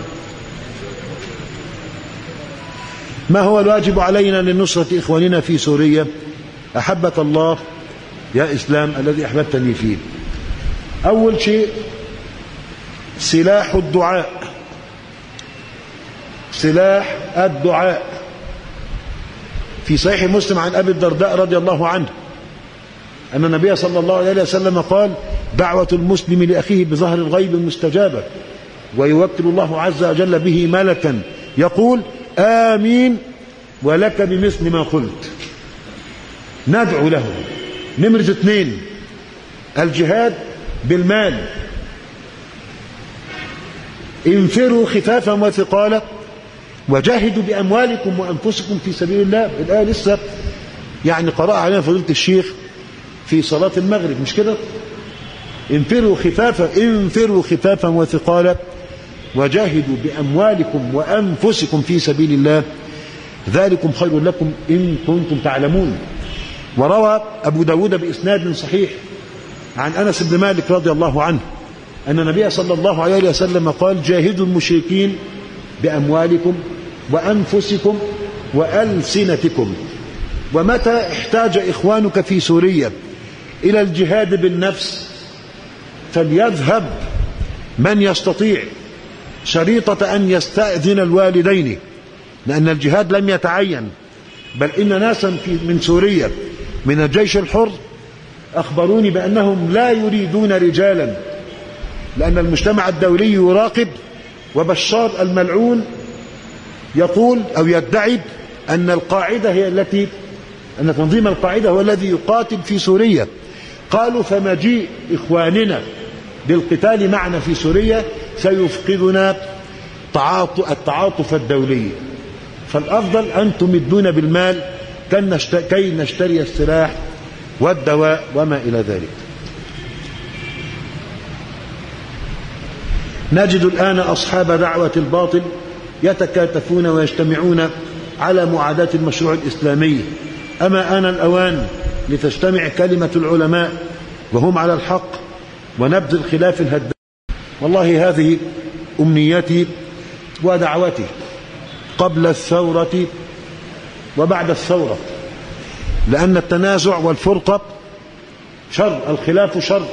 ما هو الواجب علينا لنصرة إخواننا في سوريا؟ أحبك الله يا إسلام الذي أحببتني فيه. أول شيء سلاح الدعاء، سلاح الدعاء. في صحيح مسلم عن أبي الدرداء رضي الله عنه أن النبي صلى الله عليه وسلم قال: دعوة المسلم لأخيه بظهر الغيب مستجابة، ويوكل الله عز وجل به ملكا يقول: آمين ولك بمثل ما قلت. ندعو له. نمرة 2 الجهاد بالمال. انفروا خفافا وثقالا وجاهدوا بأموالكم وأنفسكم في سبيل الله. الآية لسه يعني قرأ علينا فضيلة الشيخ في صلاة المغرب، مش كده؟ انفروا خفافا وثقالا وجاهدوا بأموالكم وأنفسكم في سبيل الله ذلكم خير لكم إن كنتم تعلمون. وروى أبو داود بإسناد صحيح عن أنس بن مالك رضي الله عنه أن النبي صلى الله عليه وسلم قال: جاهدوا المشركين بأموالكم وأنفسكم وألسنتكم. ومتى احتاج إخوانك في سوريا إلى الجهاد بالنفس فليذهب من يستطيع، شريطة أن يستأذن الوالدين، لأن الجهاد لم يتعين، بل إن ناسا من سوريا من الجيش الحر أخبروني بأنهم لا يريدون رجالا، لأن المجتمع الدولي يراقب وبشار الملعون يقول أو يدعي أن القاعدة هي التي أن تنظيم القاعدة هو الذي يقاتل في سوريا. قالوا فمجيء إخواننا بالقتال معنا في سوريا سيفقدنا التعاطف الدولي، فالأفضل أن تمدون بالمال كي نشتري السلاح والدواء وما إلى ذلك. نجد الآن أصحاب دعوة الباطل يتكاتفون ويجتمعون على معاداة المشروع الإسلامي. أما آن الأوان لتجتمع كلمة العلماء وهم على الحق ونبذ الخلاف الهدام. والله هذه أمنيتي ودعوتي قبل الثورة وبعد الثورة، لأن التنازع والفرقة شر، الخلاف شر.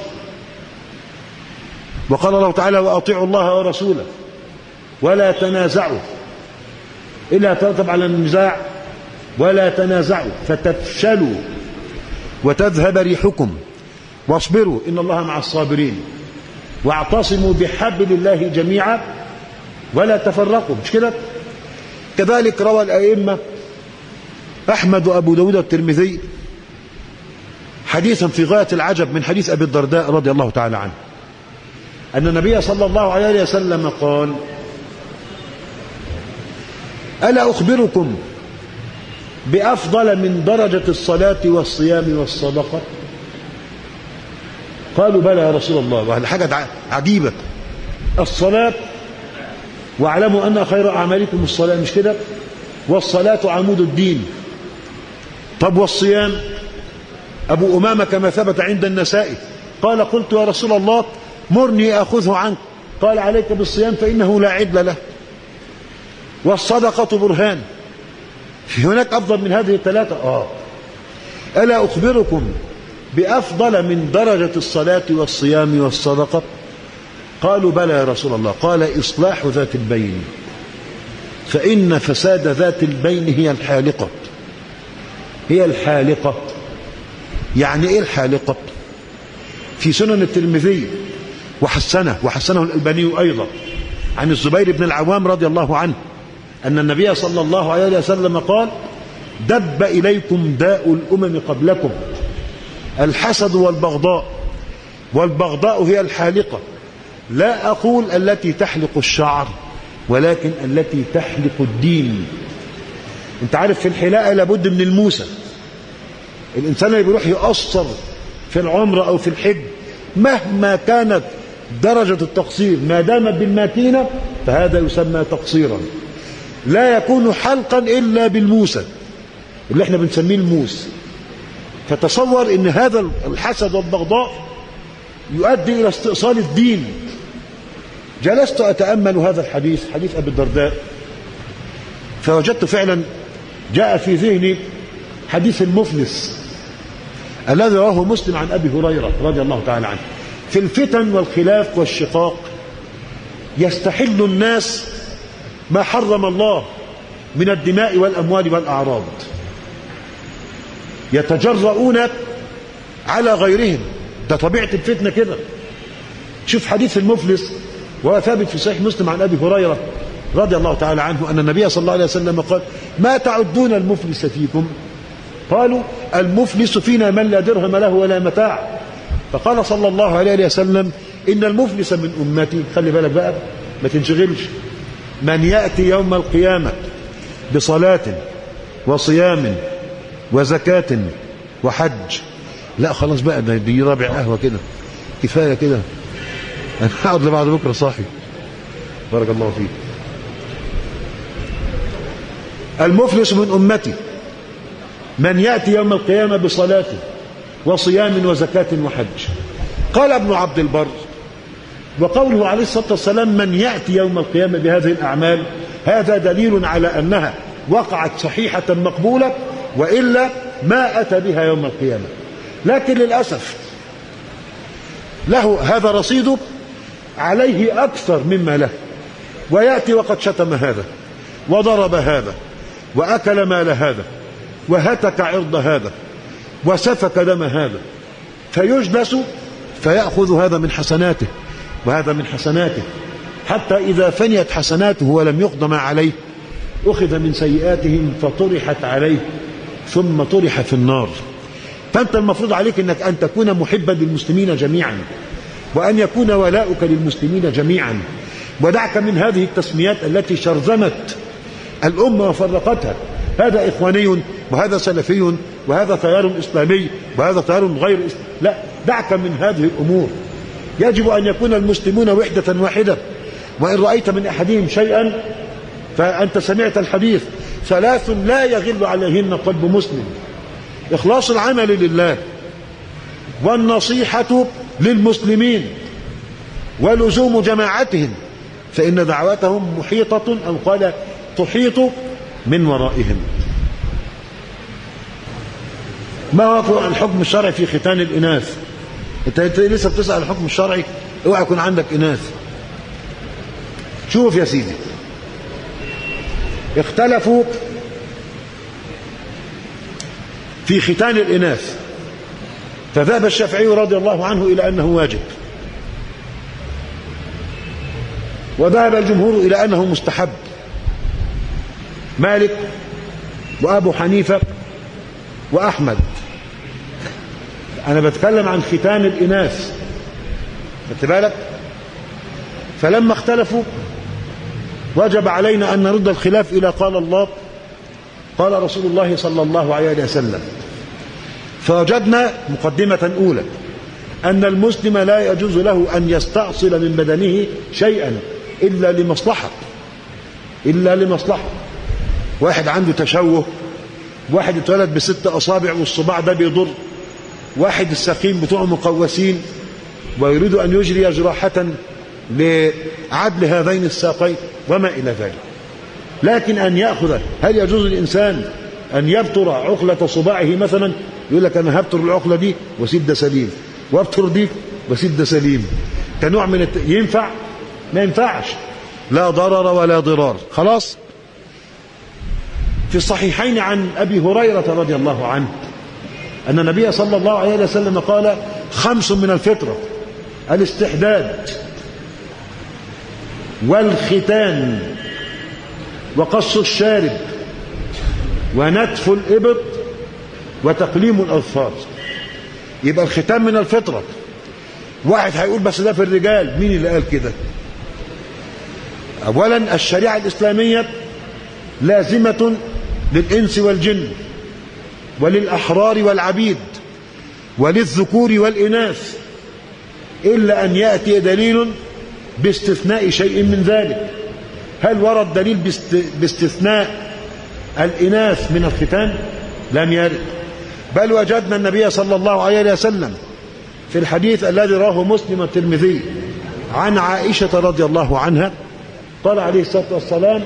وقال الله تعالى وأطيعوا الله ورسوله ولا تنازعوا، إلا ترتب على النزاع ولا تنازعوا فتفشلوا وتذهب ريحكم واصبروا إن الله مع الصابرين واعتصموا بحبل الله جميعا ولا تفرقوا. مش كده؟ كذلك روى الأئمة أحمد وأبو داود والترمذي حديثا في غاية العجب من حديث أبي الدرداء رضي الله تعالى عنه أن النبي صلى الله عليه وسلم قال ألا أخبركم بأفضل من درجة الصلاة والصيام والصدقة؟ قالوا بلى يا رسول الله. وهذه حاجة عجيبة، الصلاة واعلموا أن خير أعمالكم الصلاة، مش كده؟ والصلاة عمود الدين. طب والصيام؟ أبو أمامة كما ثبت عند النسائي قال قلت يا رسول الله مرني أخذه عنك، قال عليك بالصيام فإنه لا عدل له. والصدقة برهان. في هناك أفضل من هذه الثلاثة؟ ألا أخبركم بأفضل من درجة الصلاة والصيام والصدقة؟ قالوا بلى يا رسول الله. قال إصلاح ذات البين، فإن فساد ذات البين هي الحالقة. هي الحالقة. يعني إيه الحالقة؟ في سنن الترمذي وحسنه الألباني أيضا عن الزبير بن العوام رضي الله عنه أن النبي صلى الله عليه وسلم قال دب إليكم داء الأمم قبلكم الحسد والبغضاء، والبغضاء هي الحالقة. لا أقول التي تحلق الشعر ولكن التي تحلق الدين. انت عارف في الحلاقة لابد من الموسى. الإنسان اللي بيروح يقصر في العمرة أو في الحج مهما كانت درجة التقصير ما دامت بالماكينة فهذا يسمى تقصيرا. لا يكون حلقا إلا بالموسى اللي احنا بنسميه الموس. فتصور ان هذا الحسد والبغضاء يؤدي إلى استئصال الدين. جلست أتأمل هذا الحديث، حديث أبي الدرداء، فوجدت فعلا جاء في ذهني حديث المفلس الذي رواه مسلم عن أبي هريرة رضي الله تعالى عنه. في الفتن والخلاف والشقاق يستحل الناس ما حرم الله من الدماء والأموال والأعراض، يتجرؤون على غيرهم. ده طبيعة الفتنة كده. شوف حديث المفلس وهو ثابت في صحيح مسلم عن أبي هريرة رضي الله تعالى عنه أن النبي صلى الله عليه وسلم قال ما تعدون المفلس فيكم؟ قالوا المفلس فينا من لا درهم له ولا متاع. فقال صلى الله عليه وسلم إن المفلس من أمتي، خلي بالك بقى ما تنشغلش، من يأتي يوم القيامة بصلاة وصيام وزكاة وحج. لا خلاص بقى دي رابع قهوة كده، كفاية كده، أنا هقعد لبعد بكرة صاحي. بارك الله فيك. المفلس من أمتي من يأتي يوم القيامة بصلاة وصيام وزكاة وحج. قال ابن عبد البر وقوله عليه الصلاة والسلام من يأتي يوم القيامة بهذه الأعمال هذا دليل على أنها وقعت صحيحة مقبولة، وإلا ما أتى بها يوم القيامة. لكن للأسف له هذا رصيده عليه أكثر مما له، ويأتي وقد شتم هذا وضرب هذا وأكل مال هذا وهتك عرض هذا وسفك دم هذا، فيجلس فيأخذ هذا من حسناته وهذا من حسناته حتى إذا فنيت حسناته ولم يقض ما عليه أخذ من سيئاتهم فطرحت عليه ثم طرح في النار. فأنت المفروض عليك أنك أن تكون محبا للمسلمين جميعا، وأن يكون ولاؤك للمسلمين جميعا، ودعك من هذه التسميات التي شرذمت الأمة وفرقتها، هذا إخواني وهذا سلفي وهذا تيار إسلامي وهذا تيار غير إسلامي. لا، دعك من هذه الأمور. يجب أن يكون المسلمون وحدة واحدة. وإن رأيت من أحدهم شيئا فأنت سمعت الحديث: ثلاث لا يغل عليهن قلب مسلم: إخلاص العمل لله، والنصيحة للمسلمين، ولزوم جماعتهم، فإن دعوتهم محيطة أو قال تحيط من ورائهم. ما هو الحكم الشرعي في ختان الإناث؟ أنت لسه بتسأل الحكم الشرعي، اوعى يكون عندك إناث. شوف يا سيدي، اختلفوا في ختان الإناث، فذهب الشافعي رضي الله عنه إلى أنه واجب، وذهب الجمهور إلى أنه مستحب. مالك وأبو حنيفة وأحمد. أنا بتكلم عن ختان الإناث، خدت بالك؟ فلما اختلفوا وجب علينا أن نرد الخلاف إلى قال الله قال رسول الله صلى الله عليه وسلم. فوجدنا مقدمة أولى: أن المسلم لا يجوز له أن يستأصل من بدنه شيئا إلا لمصلحة. واحد عنده تشوه، واحد اتولد ب6 أصابع والصباع ده بيضر، واحد السقيم بتوعه مقوسين ويريد أن يجري جراحة لعدل هذين الساقين وما إلى ذلك. لكن أن يأخذ، هل يجوز الإنسان أن يبتر عقلة صباعه مثلا؟ يقول لك أنا هبتر العقلة دي وسيب ده سليم، وابتر دي وسيب ده سليم، كنوع من ينفع؟ ما ينفعش، لا ضرر ولا ضرار. خلاص. في الصحيحين عن أبي هريرة رضي الله عنه أن النبي صلى الله عليه وسلم قال: 5 من الفطرة: الاستحداد، والختان، وقص الشارب، ونتف الإبط، وتقليم الأظفار. يبقى الختان من الفطرة. واحد هيقول بس ده في الرجال، مين اللي قال كده؟ أولا الشريعة الإسلامية لازمة للإنس والجن، وللأحرار والعبيد، وللذكور والإناث، إلا أن يأتي دليل باستثناء شيء من ذلك. هل ورد دليل باستثناء الإناث من الختان؟ لم يرد. بل وجدنا النبي صلى الله عليه وسلم في الحديث الذي رواه مسلم والترمذي عن عائشة رضي الله عنها قال عليه الصلاة والسلام: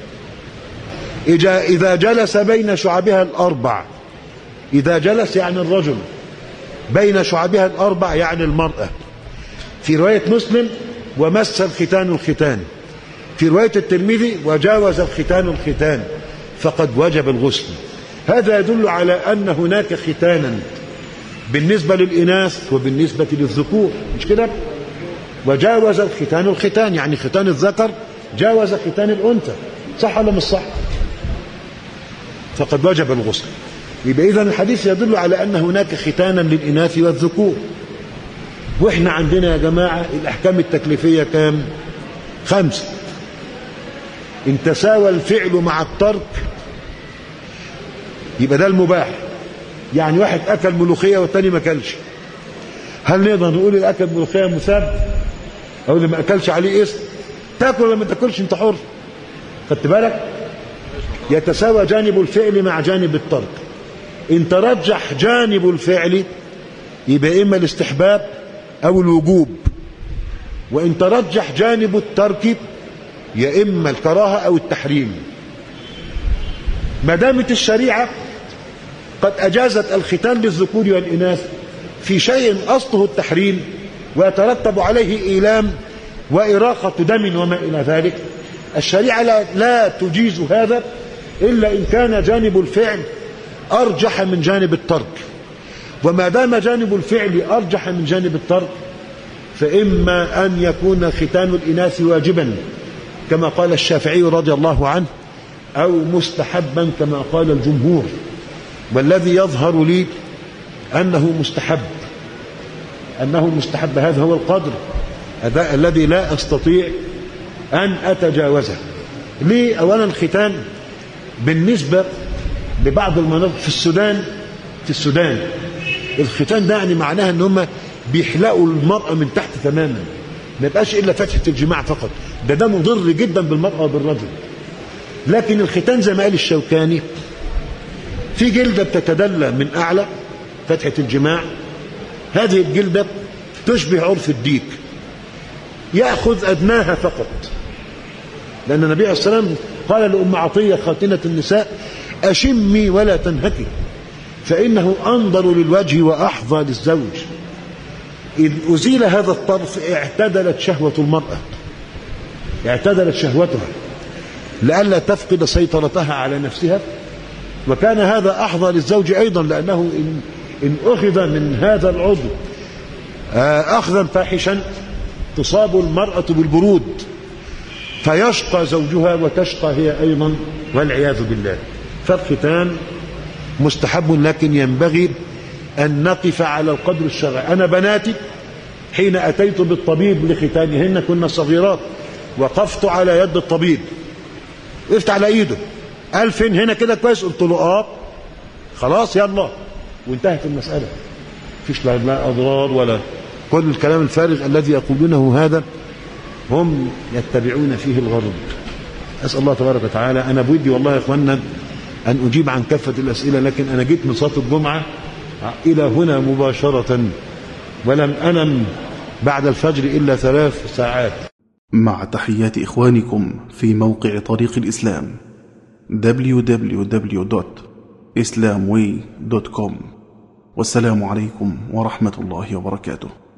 إذا جلس بين شعبها ال4، إذا جلس يعني الرجل، بين شعبها ال4 يعني المرأة. في رواية مسلم: ومس الختان الختان. في رواية الترمذي: وجاوز الختان الختان، فقد وجب الغسل. هذا يدل على أن هناك ختانا بالنسبة للإناث وبالنسبة للذكور، مش كده؟ وجاوز الختان الختان، يعني ختان الذكر جاوز ختان الأنثى، صح ولا مش صح؟ فقد وجب الغسل. يبقى إذن الحديث يدل على أن هناك ختانا للإناث والذكور. وإحنا عندنا يا جماعة الأحكام التكليفية كام؟ 5. إن تساوى الفعل مع الترك يبقى ده المباح. يعني واحد أكل ملوخية والتاني ما أكلش، هل نقدر نقول اللي أكل ملوخية مثاب أو اللي ما أكلش عليه اسم؟ تاكل ولا ما تاكلش أنت حر. خدت بالك؟ يتساوى جانب الفعل مع جانب الترك. إن ترجح جانب الفعل يبقى إما الاستحباب أو الوجوب، وإن ترجح جانب الترك يا إما الكراهة أو التحريم. ما دامت الشريعة قد أجازت الختان للذكور والإناث في شيء أصله التحريم ويترتب عليه إيلام وإراقة دم وما إلى ذلك، الشريعة لا تجيز هذا إلا إن كان جانب الفعل أرجح من جانب الترك. وما دام جانب الفعل أرجح من جانب الترك فإما أن يكون ختان الإناث واجبا كما قال الشافعي رضي الله عنه، أو مستحبا كما قال الجمهور، والذي يظهر لي أنه مستحب، هذا هو القدر الذي لا أستطيع أن أتجاوزه. ليه؟ أولا الختان بالنسبة لبعض المناطق في السودان الختان ده يعني معناها ان هم بيحلقوا المرأة من تحت تماما، ما يبقاش إلا فتحة الجماع فقط. ده مضر جدا بالمرأة وبالرجل. لكن الختان زي ما قال الشوكاني في جلدة بتتدلى من أعلى فتحة الجماع، هذه الجلدة تشبه عرف الديك، يأخذ أدناها فقط، لأن النبي عليه الصلاة والسلام قال لأم عطية خاتنة النساء: أشمي ولا تنهكي فإنه أنظر للوجه وأحظى للزوج. إذ أزيل هذا الطرف اعتدلت شهوة المرأة، اعتدلت شهوتها لئلا تفقد سيطرتها على نفسها، وكان هذا أحظى للزوج أيضا، لأنه إن أخذ من هذا العضو أخذا فاحشا تصاب المرأة بالبرود فيشقى زوجها وتشقى هي أيضا والعياذ بالله. فالختان مستحب، لكن ينبغي أن نقف على القدر الشرعي. أنا بناتي حين أتيت بالطبيب لختانهن كنا صغيرات، وقفت على يد الطبيب، وقفت على إيده، قال: فين هنا كده كويس؟ قلت له خلاص يلا، وانتهت المسألة. فيش لا أضرار ولا كل الكلام الفارغ الذي يقولونه هذا هم يتبعون فيه الغرب. أسأل الله تبارك وتعالى. أنا بودي والله يا إخواننا أن أجيب عن كافة الأسئلة، لكن أنا جيت من صلاة الجمعة إلى هنا مباشرة ولم أنم بعد الفجر إلا 3 ساعات. مع تحيات إخوانكم في موقع طريق الإسلام www.islamway.com. والسلام عليكم ورحمة الله وبركاته.